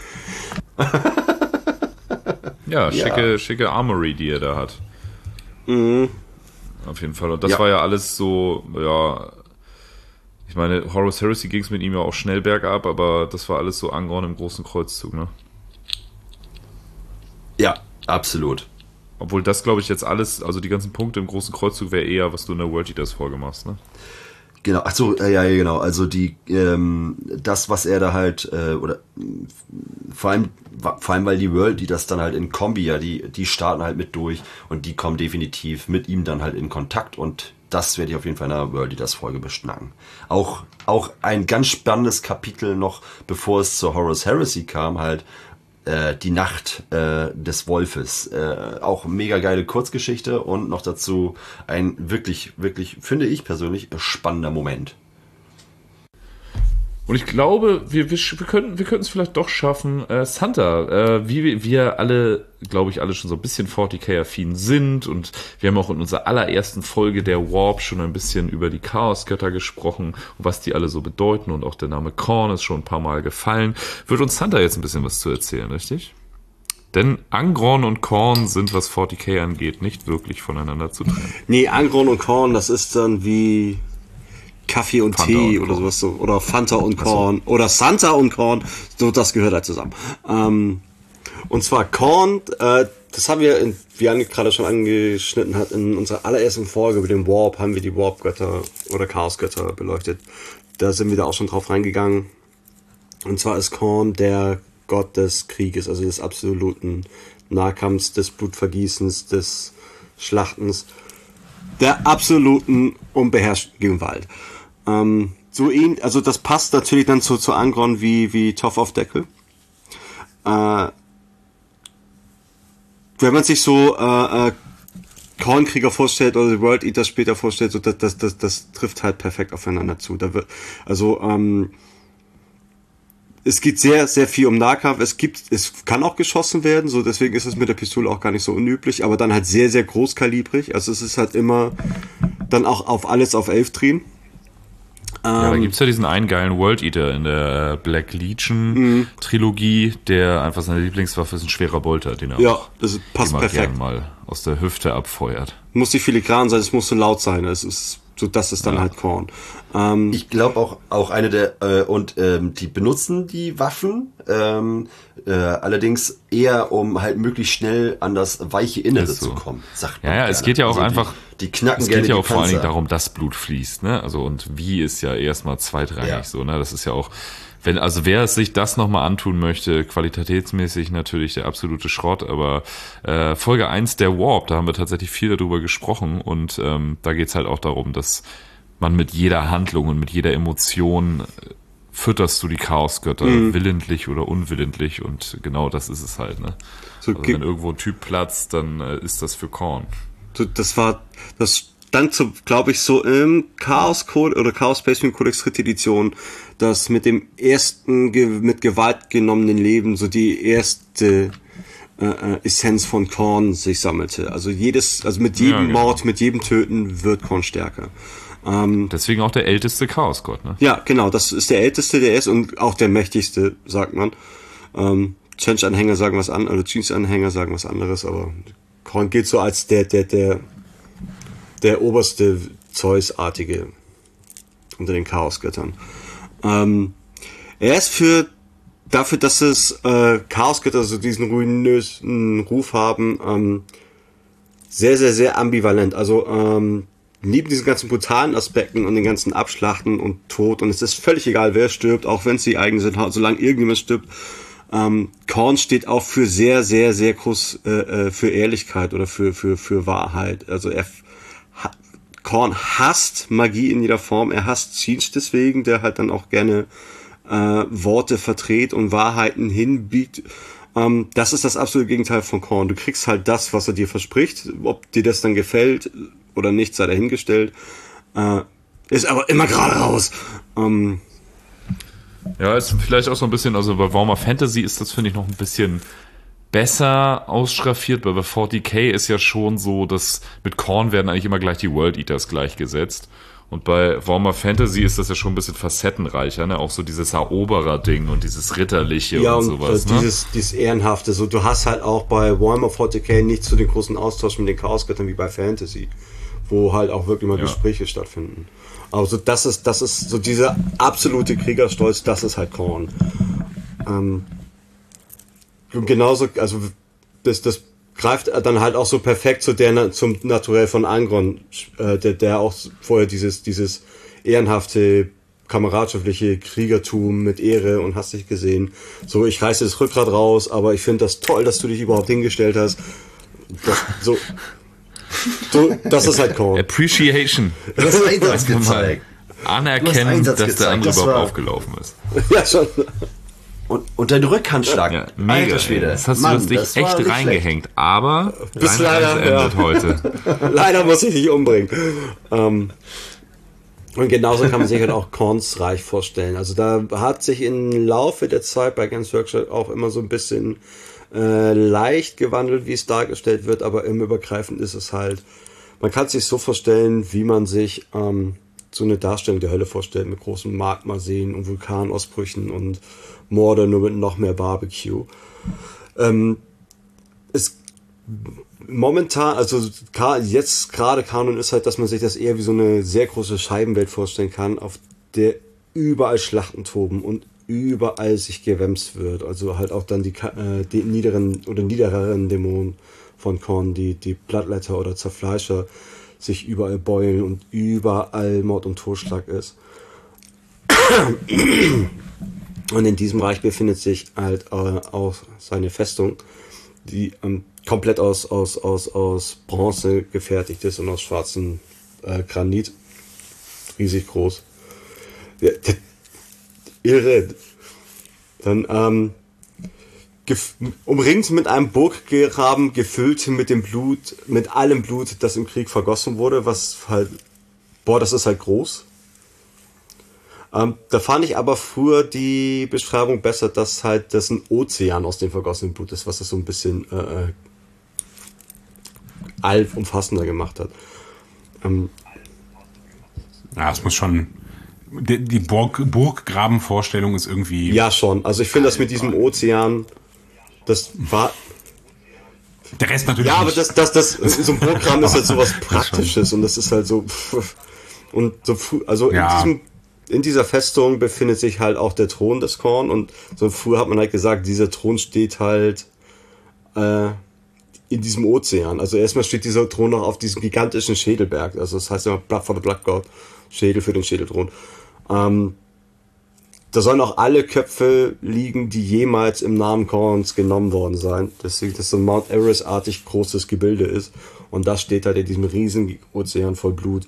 Ja, schicke, ja. schicke Armory, die er da hat. Mhm. Auf jeden Fall. Und das ja. war ja alles so, ja, ich meine, Horus Heresy ging es mit ihm ja auch schnell bergab, aber das war alles so Angron im großen Kreuzzug, ne? Ja, absolut. Obwohl das, glaube ich, jetzt alles, also die ganzen Punkte im großen Kreuzzug wäre eher, was du in der World Eaters Folge machst, ne? Genau, ach so, äh, ja, ja, genau. Also die, ähm, das, was er da halt, äh, oder vor allem, vor allem, weil die World, die das dann halt in Kombi, ja, die, die starten halt mit durch und die kommen definitiv mit ihm dann halt in Kontakt und das werde ich auf jeden Fall in der World Eaters Folge beschnacken. Auch, auch ein ganz spannendes Kapitel noch, bevor es zur Horus Heresy kam, halt, äh, die Nacht äh, des Wolfes. Äh, auch mega geile Kurzgeschichte und noch dazu ein wirklich, wirklich, finde ich persönlich, spannender Moment. Und ich glaube, wir, wir, wir könnten wir könnten es vielleicht doch schaffen, äh, Santa, äh, wie wir, wir alle, glaube ich, alle schon so ein bisschen vierzig K-affin sind und wir haben auch in unserer allerersten Folge der Warp schon ein bisschen über die Chaosgötter gesprochen und was die alle so bedeuten und auch der Name Khorne ist schon ein paar Mal gefallen. Wird uns Santa jetzt ein bisschen was zu erzählen, richtig? Denn Angron und Khorne sind, was vierzig K angeht, nicht wirklich voneinander zu trennen. Nee, Angron und Khorne, das ist dann wie Kaffee und Fanta Tee und oder Korn. sowas so. Oder Fanta und Khorne. Oder Santa und Khorne. So, das gehört halt zusammen. Ähm, und zwar Khorne, äh, das haben wir, in, wie Anne gerade schon angeschnitten hat, in unserer allerersten Folge über den Warp haben wir die Warp-Götter oder Chaos-Götter beleuchtet. Da sind wir da auch schon drauf reingegangen. Und zwar ist Khorne der Gott des Krieges, also des absoluten Nahkampfs, des Blutvergießens, des Schlachtens, der absoluten unbeherrschten Gewalt. Ähm, so ihn, also das passt natürlich dann zu, zu Angron wie, wie Toff auf Deckel. Äh, wenn man sich so äh, äh, Khorne-Krieger vorstellt oder die World Eaters später vorstellt, so das, das, das, das trifft halt perfekt aufeinander zu. Da wird, also ähm, es geht sehr, sehr viel um Nahkampf. Es gibt, es kann auch geschossen werden, so deswegen ist es mit der Pistole auch gar nicht so unüblich, aber dann halt sehr, sehr großkalibrig. Also es ist halt immer dann auch auf alles auf elf drehen. Ja, da Ähm, gibt's ja diesen einen geilen World Eater in der Black Legion Trilogie, der einfach seine Lieblingswaffe ist ein schwerer Bolter, den er ja, auch das passt immer perfekt. gern mal aus der Hüfte abfeuert. Muss nicht filigran sein, es muss so laut sein. Es ist so, das ist dann Ja. halt Khorne. Ähm, Ich glaube auch auch eine der äh, und ähm, die benutzen die Waffen ähm, äh, allerdings eher um halt möglichst schnell an das weiche Innere Ist so. zu kommen. Sagt Ja, man ja, es gerne. geht ja auch Also einfach. Die, die knacken Es gerne geht ja die auch vor allen Dingen Panzer. darum, dass Blut fließt, ne? Also und wie ist ja erstmal zweitrangig Ja. so, ne? Das ist ja auch, wenn, also wer sich das nochmal antun möchte, qualitätsmäßig natürlich der absolute Schrott, aber äh, Folge eins der Warp, da haben wir tatsächlich viel darüber gesprochen und ähm, da geht's halt auch darum, dass man mit jeder Handlung und mit jeder Emotion äh, fütterst du die Chaosgötter, Mhm. willentlich oder unwillentlich und genau das ist es halt, ne? so, Also ge- wenn irgendwo ein Typ platzt, dann äh, ist das für Khorne. so, das war, das stand so, glaube ich, so im Chaos Code oder Chaos Spaceman Codex dritte Edition, dass mit dem ersten ge- mit Gewalt genommenen Leben so die erste äh, äh, Essenz von Khorne sich sammelte. Also jedes, also mit jedem Ja, genau. Mord, mit jedem Töten wird Khorne stärker. Ähm, Deswegen auch der älteste Chaosgott, ne? ja, genau, das ist der älteste, der ist und auch der mächtigste, sagt man. Ähm, Change-Anhänger sagen was an, oder Jeans-Anhänger sagen was anderes, aber Khorne gilt so als der, der, der, der oberste Zeus-artige unter den Chaosgöttern. Ähm, er ist für dafür, dass es äh, Chaosgötter so diesen ruinösen Ruf haben, ähm, sehr, sehr, sehr ambivalent. Also ähm, neben diesen ganzen brutalen Aspekten und den ganzen Abschlachten und Tod, und es ist völlig egal, wer stirbt, auch wenn es die eigenen sind, solange irgendjemand stirbt, ähm, Khorne steht auch für sehr, sehr, sehr groß äh, äh, für Ehrlichkeit oder für, für, für Wahrheit. Also er ha, Khorne hasst Magie in jeder Form, er hasst Tzeentch deswegen, der halt dann auch gerne äh, Worte verdreht und Wahrheiten hinbiegt. Ähm, das ist das absolute Gegenteil von Khorne. Du kriegst halt das, was er dir verspricht. Ob dir das dann gefällt oder nicht, sei dahingestellt. Äh, ist aber immer gerade raus. Ähm, Ja, ist vielleicht auch so ein bisschen, also bei Warhammer Fantasy ist das, finde ich, noch ein bisschen besser ausschraffiert, weil bei vierzig K ist ja schon so, dass mit Khorne werden eigentlich immer gleich die World Eaters gleichgesetzt. Und bei Warhammer Fantasy ist das ja schon ein bisschen facettenreicher, ne? Auch so dieses Eroberer-Ding und dieses Ritterliche ja, und und sowas, äh, ne? dieses, dieses Ehrenhafte. So, du hast halt auch bei Warhammer vierzig K nicht so den großen Austausch mit den Chaosgöttern wie bei Fantasy, wo halt auch wirklich mal Ja. Gespräche stattfinden. Also das ist, das ist so dieser absolute Kriegerstolz, das ist halt Khorne. Ähm, und genauso, also das, das greift dann halt auch so perfekt zu der, zum Naturell von Angron, äh, der, der auch vorher dieses, dieses ehrenhafte, kameradschaftliche Kriegertum mit Ehre und hast dich gesehen. So, ich reiße das Rückgrat raus, aber ich finde das toll, dass du dich überhaupt hingestellt hast. Das, so, so, das ist halt Korn. Appreciation. Du hast Einsatz gezeigt. Anerkennen, Einsatz dass gezeigt. der andere Das überhaupt war- aufgelaufen ist. Ja, schon. Und, und dein Rückhandschlag. Ja, mega. Alter Schwede. Das hast Mann, du das dich das war echt nicht reingehängt. Aber Bis deine leider, Reise endet ja. heute. Leider muss ich dich umbringen. Ähm, und genauso kann man sich halt auch Korns Reich vorstellen. Also da hat sich im Laufe der Zeit bei Games Workshop auch immer so ein bisschen äh, leicht gewandelt, wie es dargestellt wird, aber im Übergreifend ist es halt, man kann es sich so vorstellen, wie man sich ähm, so eine Darstellung der Hölle vorstellt, mit großen Magmaseen und Vulkanausbrüchen und Morde nur mit noch mehr Barbecue. Ähm, es momentan, also jetzt gerade Kanon ist halt, dass man sich das eher wie so eine sehr große Scheibenwelt vorstellen kann, auf der überall Schlachten toben und überall sich gewämst wird. Also halt auch dann die, äh, die niederen oder niedereren Dämonen von Korn, die, die Bloodletter oder Zerfleischer sich überall beulen und überall Mord und Totschlag ist. Und in diesem Reich befindet sich halt äh, auch seine Festung, die ähm, komplett aus, aus, aus, aus Bronze gefertigt ist und aus schwarzem äh, Granit. Riesig groß. Ja, d- irre. Dann ähm, gef- umringt mit einem Burggraben, gefüllt mit dem Blut, mit allem Blut, das im Krieg vergossen wurde, was halt, boah, das ist halt groß. Ähm, da fand ich aber früher die Beschreibung besser, dass halt das ein Ozean aus dem vergossenen Blut ist, was das so ein bisschen äh, allumfassender gemacht hat. Ähm, Ja, es muss schon. Die, die Burg, Burggrabenvorstellung ist irgendwie. ja, schon. Also ich finde das mit diesem Ozean, das war. Der Rest natürlich. Ja, aber nicht. das, das, das, so ein Burggraben ist halt sowas Praktisches und das ist halt so. Und so, also Ja. in diesem. In dieser Festung befindet sich halt auch der Thron des Korn und so früher hat man halt gesagt, dieser Thron steht halt äh, in diesem Ozean. Also erstmal steht dieser Thron noch auf diesem gigantischen Schädelberg. Also das heißt immer Blood for the Blood God, Schädel für den Schädelthron. Ähm, da sollen auch alle Köpfe liegen, die jemals im Namen Korns genommen worden sein. Deswegen, dass so ein Mount Everest-artig großes Gebilde ist. Und das steht halt in diesem riesigen Ozean voll Blut.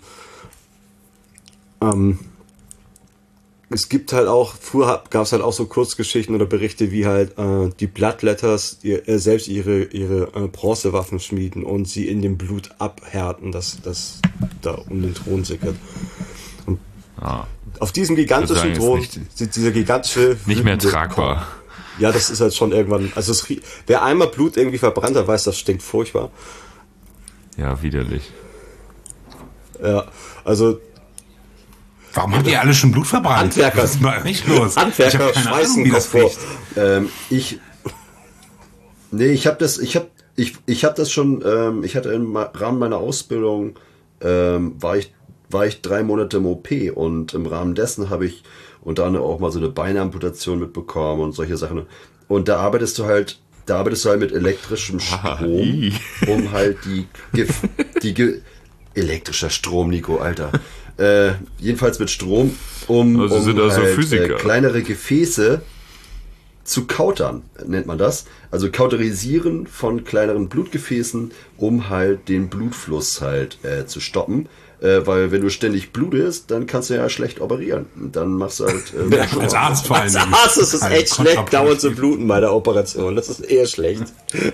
Ähm, Es gibt halt auch, früher gab es halt auch so Kurzgeschichten oder Berichte, wie halt äh, die Bloodletters ihr, äh, selbst ihre, ihre äh, Bronzewaffen schmieden und sie in dem Blut abhärten, das, das da um den Thron sickert. Und Ah, auf diesem gigantischen sagen, ist Thron nicht- sind dieser gigantische... nicht mehr wütende tragbar. Korn. Ja, das ist halt schon irgendwann... Also es, rie- wer einmal Blut irgendwie verbrannt hat, weiß, das stinkt furchtbar. Ja, widerlich. Ja, also Warum habt ihr alle schon Blut verbrannt? Handwerker. Was ist bei euch los? Handwerker Ich hab keine schmeißen Ahnung, wie das Kopf vor. riecht. Ähm, ich. Nee, ich habe das, ich habe, ich, ich habe das schon, ähm, ich hatte im Ma- Rahmen meiner Ausbildung, ähm, war ich, war ich drei Monate im O P und im Rahmen dessen habe ich unter anderem auch mal so eine Beinamputation mitbekommen und solche Sachen. Und da arbeitest du halt, da arbeitest du halt mit elektrischem Strom, i. um halt die, Gef die Ge elektrischer Strom, Nico, Alter. Äh, jedenfalls mit Strom, um, Also um sind also halt, Physiker. Äh, kleinere Gefäße zu kautern, nennt man das. Also kauterisieren von kleineren Blutgefäßen, um halt den Blutfluss halt äh, zu stoppen. Äh, weil wenn du ständig blutest, dann kannst du ja schlecht operieren. Und dann machst du halt... Äh, Als Arzt vor allem. als Arzt ist es Also echt schlecht, kontraproduktiv. dauernd zu bluten bei der Operation. Das ist eher schlecht.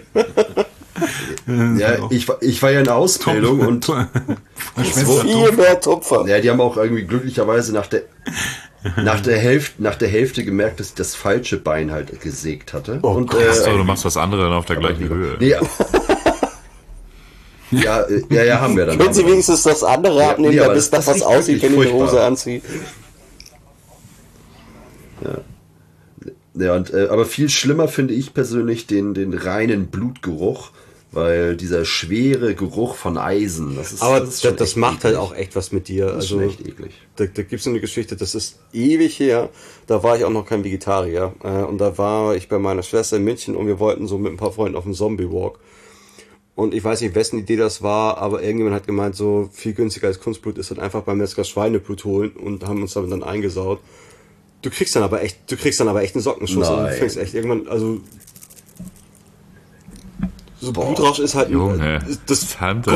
ja, ich, war- ich war ja in der Ausbildung und Schwester Viel mehr Tupfer. ja, die haben auch irgendwie glücklicherweise nach der nach der Hälfte nach der Hälfte gemerkt, dass ich das falsche Bein halt gesägt hatte. Oh und Gott. äh, Achso, du machst das andere dann auf der gleichen Höhe. nee, ja, ja, äh, ja, ja, haben wir dann. Können Sie wenigstens das andere Ja, abnehmen, nee, aber damit es das- nach das was riecht aussieht, wirklich wenn ich die Hose furchtbar. anziehe? Ja, und, äh, aber viel schlimmer finde ich persönlich den, den reinen Blutgeruch, weil dieser schwere Geruch von Eisen, das ist Aber das, das, ist schon das echt macht halt eklig. auch echt was mit dir. Das ist Also schon echt eklig. da, da gibt es so eine Geschichte, das ist ewig her. Da war ich auch noch kein Vegetarier. Äh, und da war ich bei meiner Schwester in München und wir wollten so mit ein paar Freunden auf einen Zombie-Walk. Und ich weiß nicht, wessen Idee das war, aber irgendjemand hat gemeint, so viel günstiger als Kunstblut ist dann einfach beim Metzger Schweineblut holen und haben uns damit dann eingesaut. Du kriegst dann aber echt, du kriegst dann aber echt einen Sockenschuss und du fängst echt irgendwann, also so Boah. Blutrausch ist halt Junge, das Tante,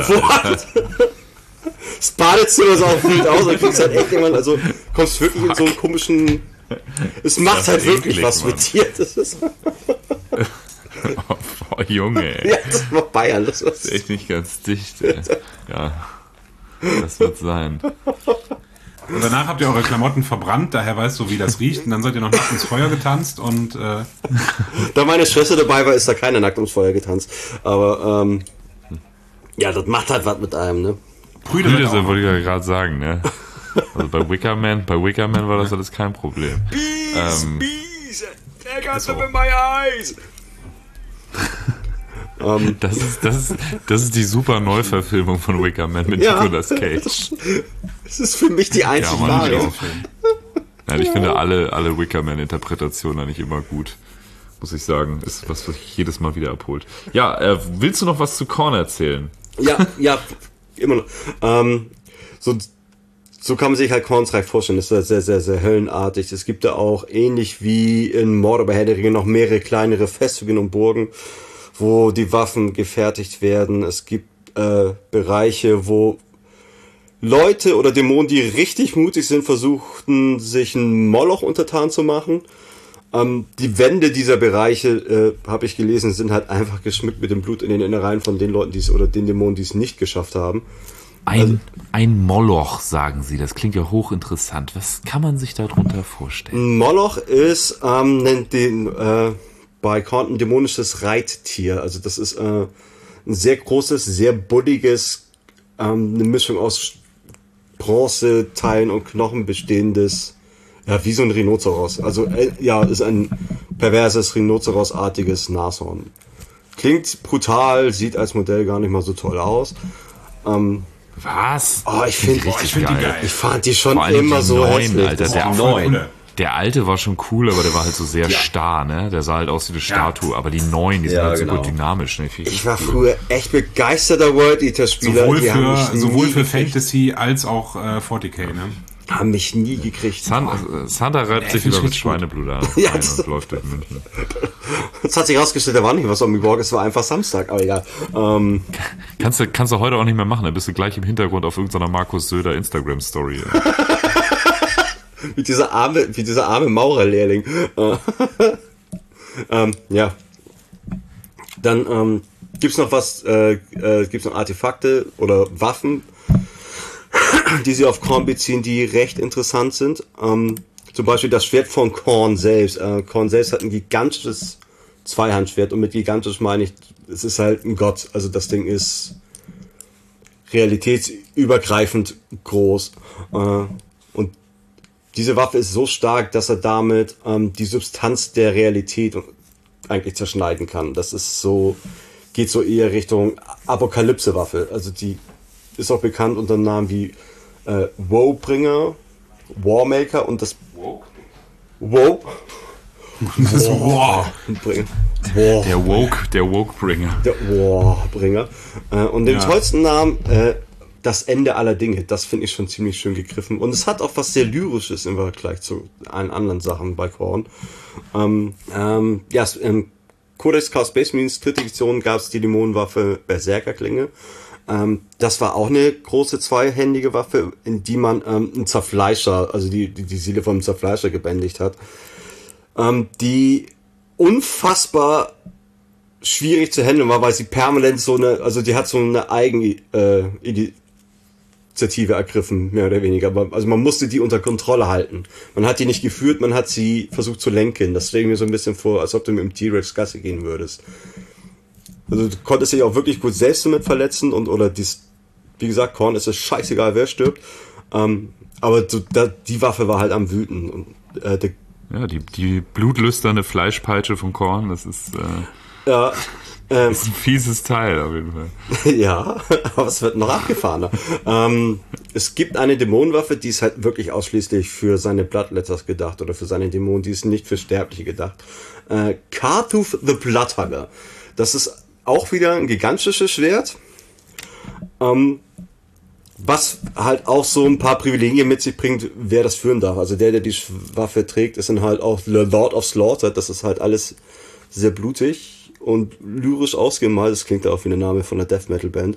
das Badezimmer sah auch wild aus, du kriegst halt echt irgendwann, also kommst wirklich in so einen komischen, es macht halt wirklich eklig, was Mann. Mit dir. Das ist oh, boah, Junge, ey. Ja, das war Bayern, das, das ist echt nicht ganz dicht, ey. Ja, das wird sein. Und danach habt ihr eure Klamotten verbrannt, daher weißt du, wie das riecht. Und dann seid ihr noch nackt ins Feuer getanzt und... Äh da meine Schwester dabei war, ist da keiner nackt ins Feuer getanzt. Aber, ähm... ja, das macht halt was mit einem, ne? Brüder, Brüder sind, wollte ich ja gerade sagen, ne? Also bei Wickerman, bei Wickerman war das alles kein Problem. Bees, ähm, Bees, der got them in my eyes! Um, das, ist, das, ist, das ist die super Neuverfilmung von Wickerman mit ja, Nicolas Cage. Das ist für mich die einzige ja, Wahl. Nein, ich ja. finde alle, alle Wickerman-Interpretationen eigentlich immer gut, muss ich sagen. Ist was, was ich jedes Mal wieder abholt. Ja, äh, willst du noch was zu Korn erzählen? Ja, ja, immer noch. Ähm, so, so kann man sich halt Korns Reich vorstellen. Das ist sehr, sehr, sehr höllenartig. Es gibt da auch, ähnlich wie in Mordor bei Herr der Ringe, noch mehrere kleinere Festungen und Burgen, wo die Waffen gefertigt werden. Es gibt äh, Bereiche, wo Leute oder Dämonen, die richtig mutig sind, versuchten, sich einen Moloch untertan zu machen. Ähm, die Wände dieser Bereiche, äh, habe ich gelesen, sind halt einfach geschmückt mit dem Blut in den Innereien von den Leuten, die es oder den Dämonen, die es nicht geschafft haben. Ein, also, ein Moloch, sagen Sie. Das klingt ja hochinteressant. Was kann man sich darunter vorstellen? Ein Moloch ist, ähm, nennt den, äh, bei Korn ein dämonisches Reittier. Also das ist äh, ein sehr großes, sehr buddiges, ähm, eine Mischung aus Bronzeteilen und Knochen bestehendes, ja, wie so ein Rhinoceros. Also äh, ja, ist ein perverses, Rhinoceros-artiges Nashorn. Klingt brutal, sieht als Modell gar nicht mal so toll aus. Ähm, Was? Oh, ich finde ich find die geil. Ich fand die schon immer die so neun, hässlich. Alter, der neun. Der alte war schon cool, aber der war halt so sehr ja. starr, ne? Der sah halt aus wie eine Statue. Ja. Aber die neuen, die sind ja, halt genau. super dynamisch. Ne? Ich, ich war früher echt begeisterter World Eater Spieler. Sowohl für, sowohl für Fantasy als auch äh, vierzig K, ne? Haben mich nie gekriegt. Santa, Santa reibt sich wieder mit Schweineblut an ja, und läuft durch München. Das hat sich rausgestellt, da war nicht was Omniborg, es war einfach Samstag, aber egal. Ähm, kannst, du, kannst du heute auch nicht mehr machen, da bist du gleich im Hintergrund auf irgendeiner Markus Söder Instagram-Story. Wie dieser arme, wie dieser arme Maurerlehrling. ähm, ja. Dann ähm, gibt's noch was, äh, äh, gibt's noch Artefakte oder Waffen, die sie auf Korn beziehen, die recht interessant sind. Ähm, zum Beispiel das Schwert von Korn selbst. Äh, Korn selbst hat ein gigantisches Zweihandschwert und mit gigantisch meine ich, es ist halt ein Gott. Also das Ding ist realitätsübergreifend groß. Äh, und diese Waffe ist so stark, dass er damit ähm, die Substanz der Realität eigentlich zerschneiden kann. Das ist so, geht so eher Richtung Apokalypse-Waffe. Also die ist auch bekannt unter Namen wie äh, Woebringer, Warmaker und das Woke. Woke. Das War. Der Woke, der Wokebringer. Der Warbringer. Äh, und den ja. tollsten Namen, äh, das Ende aller Dinge, das finde ich schon ziemlich schön gegriffen. Und es hat auch was sehr Lyrisches im Vergleich zu allen anderen Sachen bei Korn. Ähm, ähm, ja, im Codex Chaos Space Marines dritte Edition gab es die Dämonenwaffe Berserkerklinge. Ähm, das war auch eine große zweihändige Waffe, in die man ähm, einen Zerfleischer, also die, die, die Seele vom Zerfleischer gebändigt hat. Ähm, die unfassbar schwierig zu handeln war, weil sie permanent so eine, also die hat so eine eigene äh, Initiative ergriffen, mehr oder weniger. Aber, also man musste die unter Kontrolle halten. Man hat die nicht geführt, man hat sie versucht zu lenken. Das stelle ich mir so ein bisschen vor, als ob du mit dem T-Rex Gasse gehen würdest. Also du konntest dich auch wirklich gut selbst damit verletzen und oder dies, wie gesagt, Korn ist es scheißegal, wer stirbt. Ähm, aber du, da, die Waffe war halt am Wüten. Und, äh, der, ja, die, die blutlüsterne Fleischpeitsche von Korn, das ist... Äh ja, ähm, das ist ein fieses Teil auf jeden Fall. Ja, aber es wird noch abgefahrener. ähm, es gibt eine Dämonenwaffe, die ist halt wirklich ausschließlich für seine Bloodletters gedacht oder für seine Dämonen, die ist nicht für Sterbliche gedacht. Äh, Karthuf the Bloodhugger. Das ist auch wieder ein gigantisches Schwert. Ähm, was halt auch so ein paar Privilegien mit sich bringt, wer das führen darf. Also der, der die Waffe trägt, ist dann halt auch The Lord of Slaughter. Das ist halt alles sehr blutig und lyrisch ausgemalt. Das klingt auch wie der Name von einer Death Metal Band.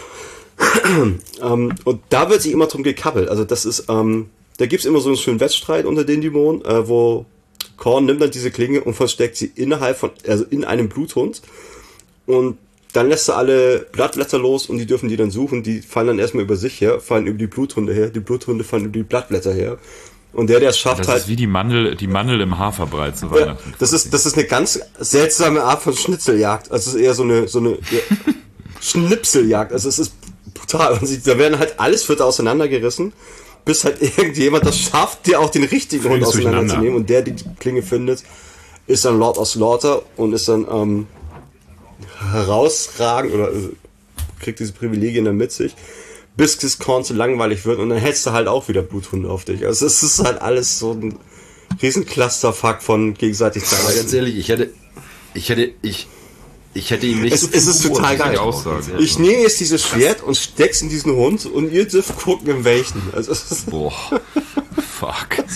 ähm, und da wird sich immer drum gekabbelt. Also das ist, ähm, da gibt's immer so einen schönen Wettstreit unter den Dämonen, äh, wo Korn nimmt dann diese Klinge und versteckt sie innerhalb von, also in einem Bluthund. Und dann lässt er alle Blattblätter los und die dürfen die dann suchen. Die fallen dann erstmal über sich her, fallen über die Bluthunde her. Die Bluthunde fallen über die Blattblätter her. Und der, der es schafft, das halt. Das ist wie die Mandel, die Mandel im Haferbrei zu Ja, Weihnachten. das ist, das ist eine ganz seltsame Art von Schnitzeljagd. Also es ist eher so eine, so eine ja, Schnipseljagd. Also es ist brutal. Und sie, da werden halt alles wird auseinandergerissen, bis halt irgendjemand das schafft, dir auch den richtigen Hund auseinanderzunehmen. Und der, der die Klinge findet, ist dann Lord of Slaughter und ist dann, ähm, herausragend oder also, kriegt diese Privilegien dann mit sich, bis das Korn zu langweilig wird und dann hättest du halt auch wieder Bluthunde auf dich. Also es ist halt alles so ein riesen Clusterfuck von gegenseitig Aber ganz ehrlich, ich hätte, ich hätte, ich, ich hätte ihm nicht es, so es ist Humor total geil. Aussagen. Ich nehme jetzt dieses Schwert und steck's in diesen Hund und ihr dürft gucken, in welchen. Also es ist Boah. Fuck.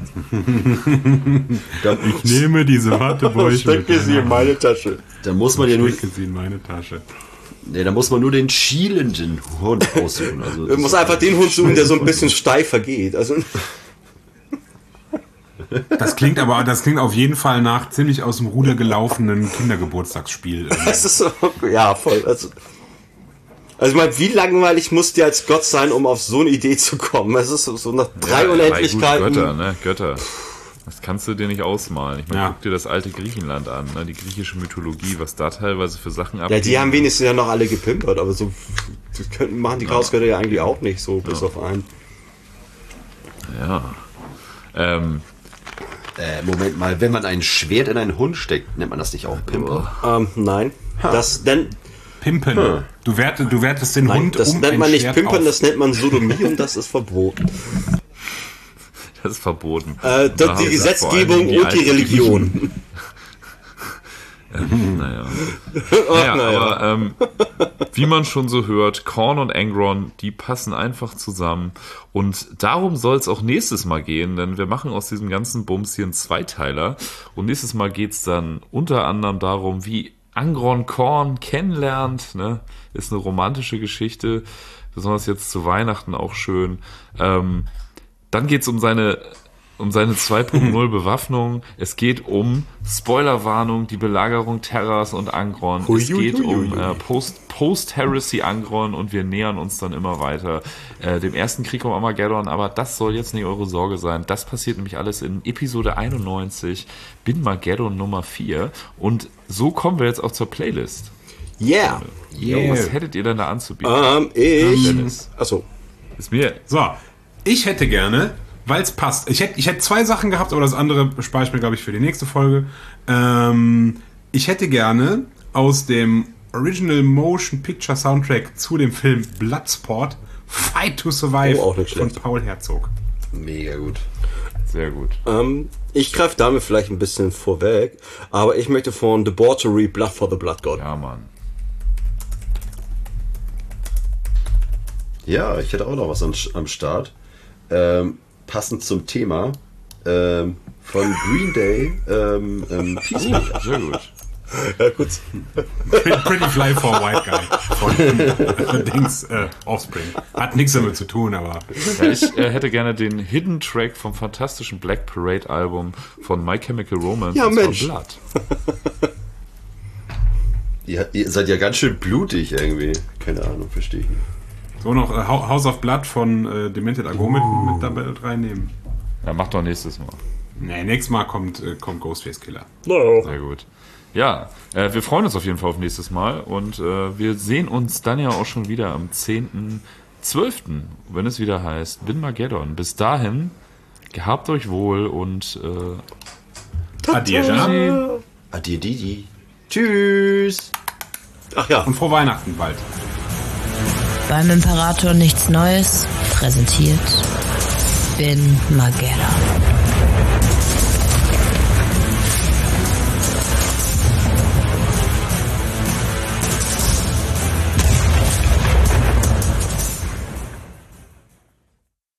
Ich nehme diese Wattebäuche. stecke sie in meine Tasche. Da muss man ja nur, Stecke sie in meine Tasche. nee, da muss man nur den schielenden Hund aussuchen. Also, Du musst einfach den Hund suchen, der so ein bisschen steifer geht. Also Das klingt aber, das klingt auf jeden Fall nach ziemlich aus dem Ruder gelaufenen Kindergeburtstagsspiel. es ist so, ja, voll. Also, also ich meine, wie langweilig musst du als Gott sein, um auf so eine Idee zu kommen? Es ist so, so nach drei Ja, Unendlichkeiten. Gut, Götter, ne? Götter. Das kannst du dir nicht ausmalen. Ich meine, Ja. guck dir das alte Griechenland an, ne? Die griechische Mythologie, was da teilweise für Sachen Ja, abgeht. die haben wenigstens ja noch alle gepimpert, aber so das könnten, machen die Chaosgötter ja eigentlich auch nicht so, bis auf einen. Ja. Ähm, äh, Moment mal, wenn man ein Schwert in einen Hund steckt, nennt man das nicht auch Pimper? Ähm, nein. Das nennt, Pimpen. Du, werte, du wertest den nein, Hund das um nennt ein man nicht Schwert Pimpern, auf. das nennt man Sodomie und das ist verboten. das ist verboten. Äh, Da das, haben die wir Gesetzgebung vor allem und die alten Religion. Griechen. Naja. naja, aber ähm, wie man schon so hört, Korn und Angron, die passen einfach zusammen. Und darum soll es auch nächstes Mal gehen, denn wir machen aus diesem ganzen Bums hier einen Zweiteiler. Und nächstes Mal geht es dann unter anderem darum, wie Angron Korn kennenlernt. Ne? Ist eine romantische Geschichte, besonders jetzt zu Weihnachten auch schön. Ähm, dann geht es um seine... um seine zwei Punkt null Bewaffnung. Es geht um Spoilerwarnung, die Belagerung Terras und Angron. Hui, es hui, geht hui, um hui. äh, Post, Post-Heresy Angron und wir nähern uns dann immer weiter äh, dem ersten Krieg um Armageddon. Aber das soll jetzt nicht eure Sorge sein. Das passiert nämlich alles in Episode einundneunzig, Bin-Mageddon Nummer vier. Und so kommen wir jetzt auch zur Playlist. Yeah. Jo, was hättet ihr denn da anzubieten? Ähm, ich. Dennis. Achso. Ist mir... So, ich hätte gerne, weil es passt. Ich hätte, ich hätte zwei Sachen gehabt, aber das andere spare ich mir, glaube ich, für die nächste Folge. Ähm, ich hätte gerne aus dem Original Motion Picture Soundtrack zu dem Film Bloodsport Fight to Survive Oh, auch nicht von schlecht. Paul Herzog. Mega gut. Sehr gut. Ähm, ich greife damit vielleicht ein bisschen vorweg, aber ich möchte von Debauchery Blood for the Blood God. Ja, Mann. Ja, ich hätte auch noch was am, am Start. Ähm, passend zum Thema ähm, von Green Day, ähm, ähm, Peacemaker. Sehr gut. Ja, gut. Pretty Fly for a White Guy von Dings äh, Offspring. Hat nichts damit zu tun, aber Ja, ich äh, hätte gerne den Hidden Track vom fantastischen Black Parade Album von My Chemical Romance. Ja, und zwar Mensch. Blood. ihr, ihr seid ja ganz schön blutig irgendwie. Keine Ahnung, verstehe ich nicht. so noch äh, House of Blood von äh, Demented Ago mit, mit dabei reinnehmen. Ja, mach doch nächstes Mal. Nee, nächstes Mal kommt, äh, kommt Ghostface Killer. Sehr gut. Ja, äh, wir freuen uns auf jeden Fall auf nächstes Mal und äh, wir sehen uns dann ja auch schon wieder am zehnten zwölften, wenn es wieder heißt Bin-Mageddon. Bis dahin, gehabt euch wohl und äh, Adieu. Adi, Didi. Tschüss. Ach ja. Und frohe Weihnachten bald. Beim Imperator nichts Neues präsentiert Bin-Mageddon.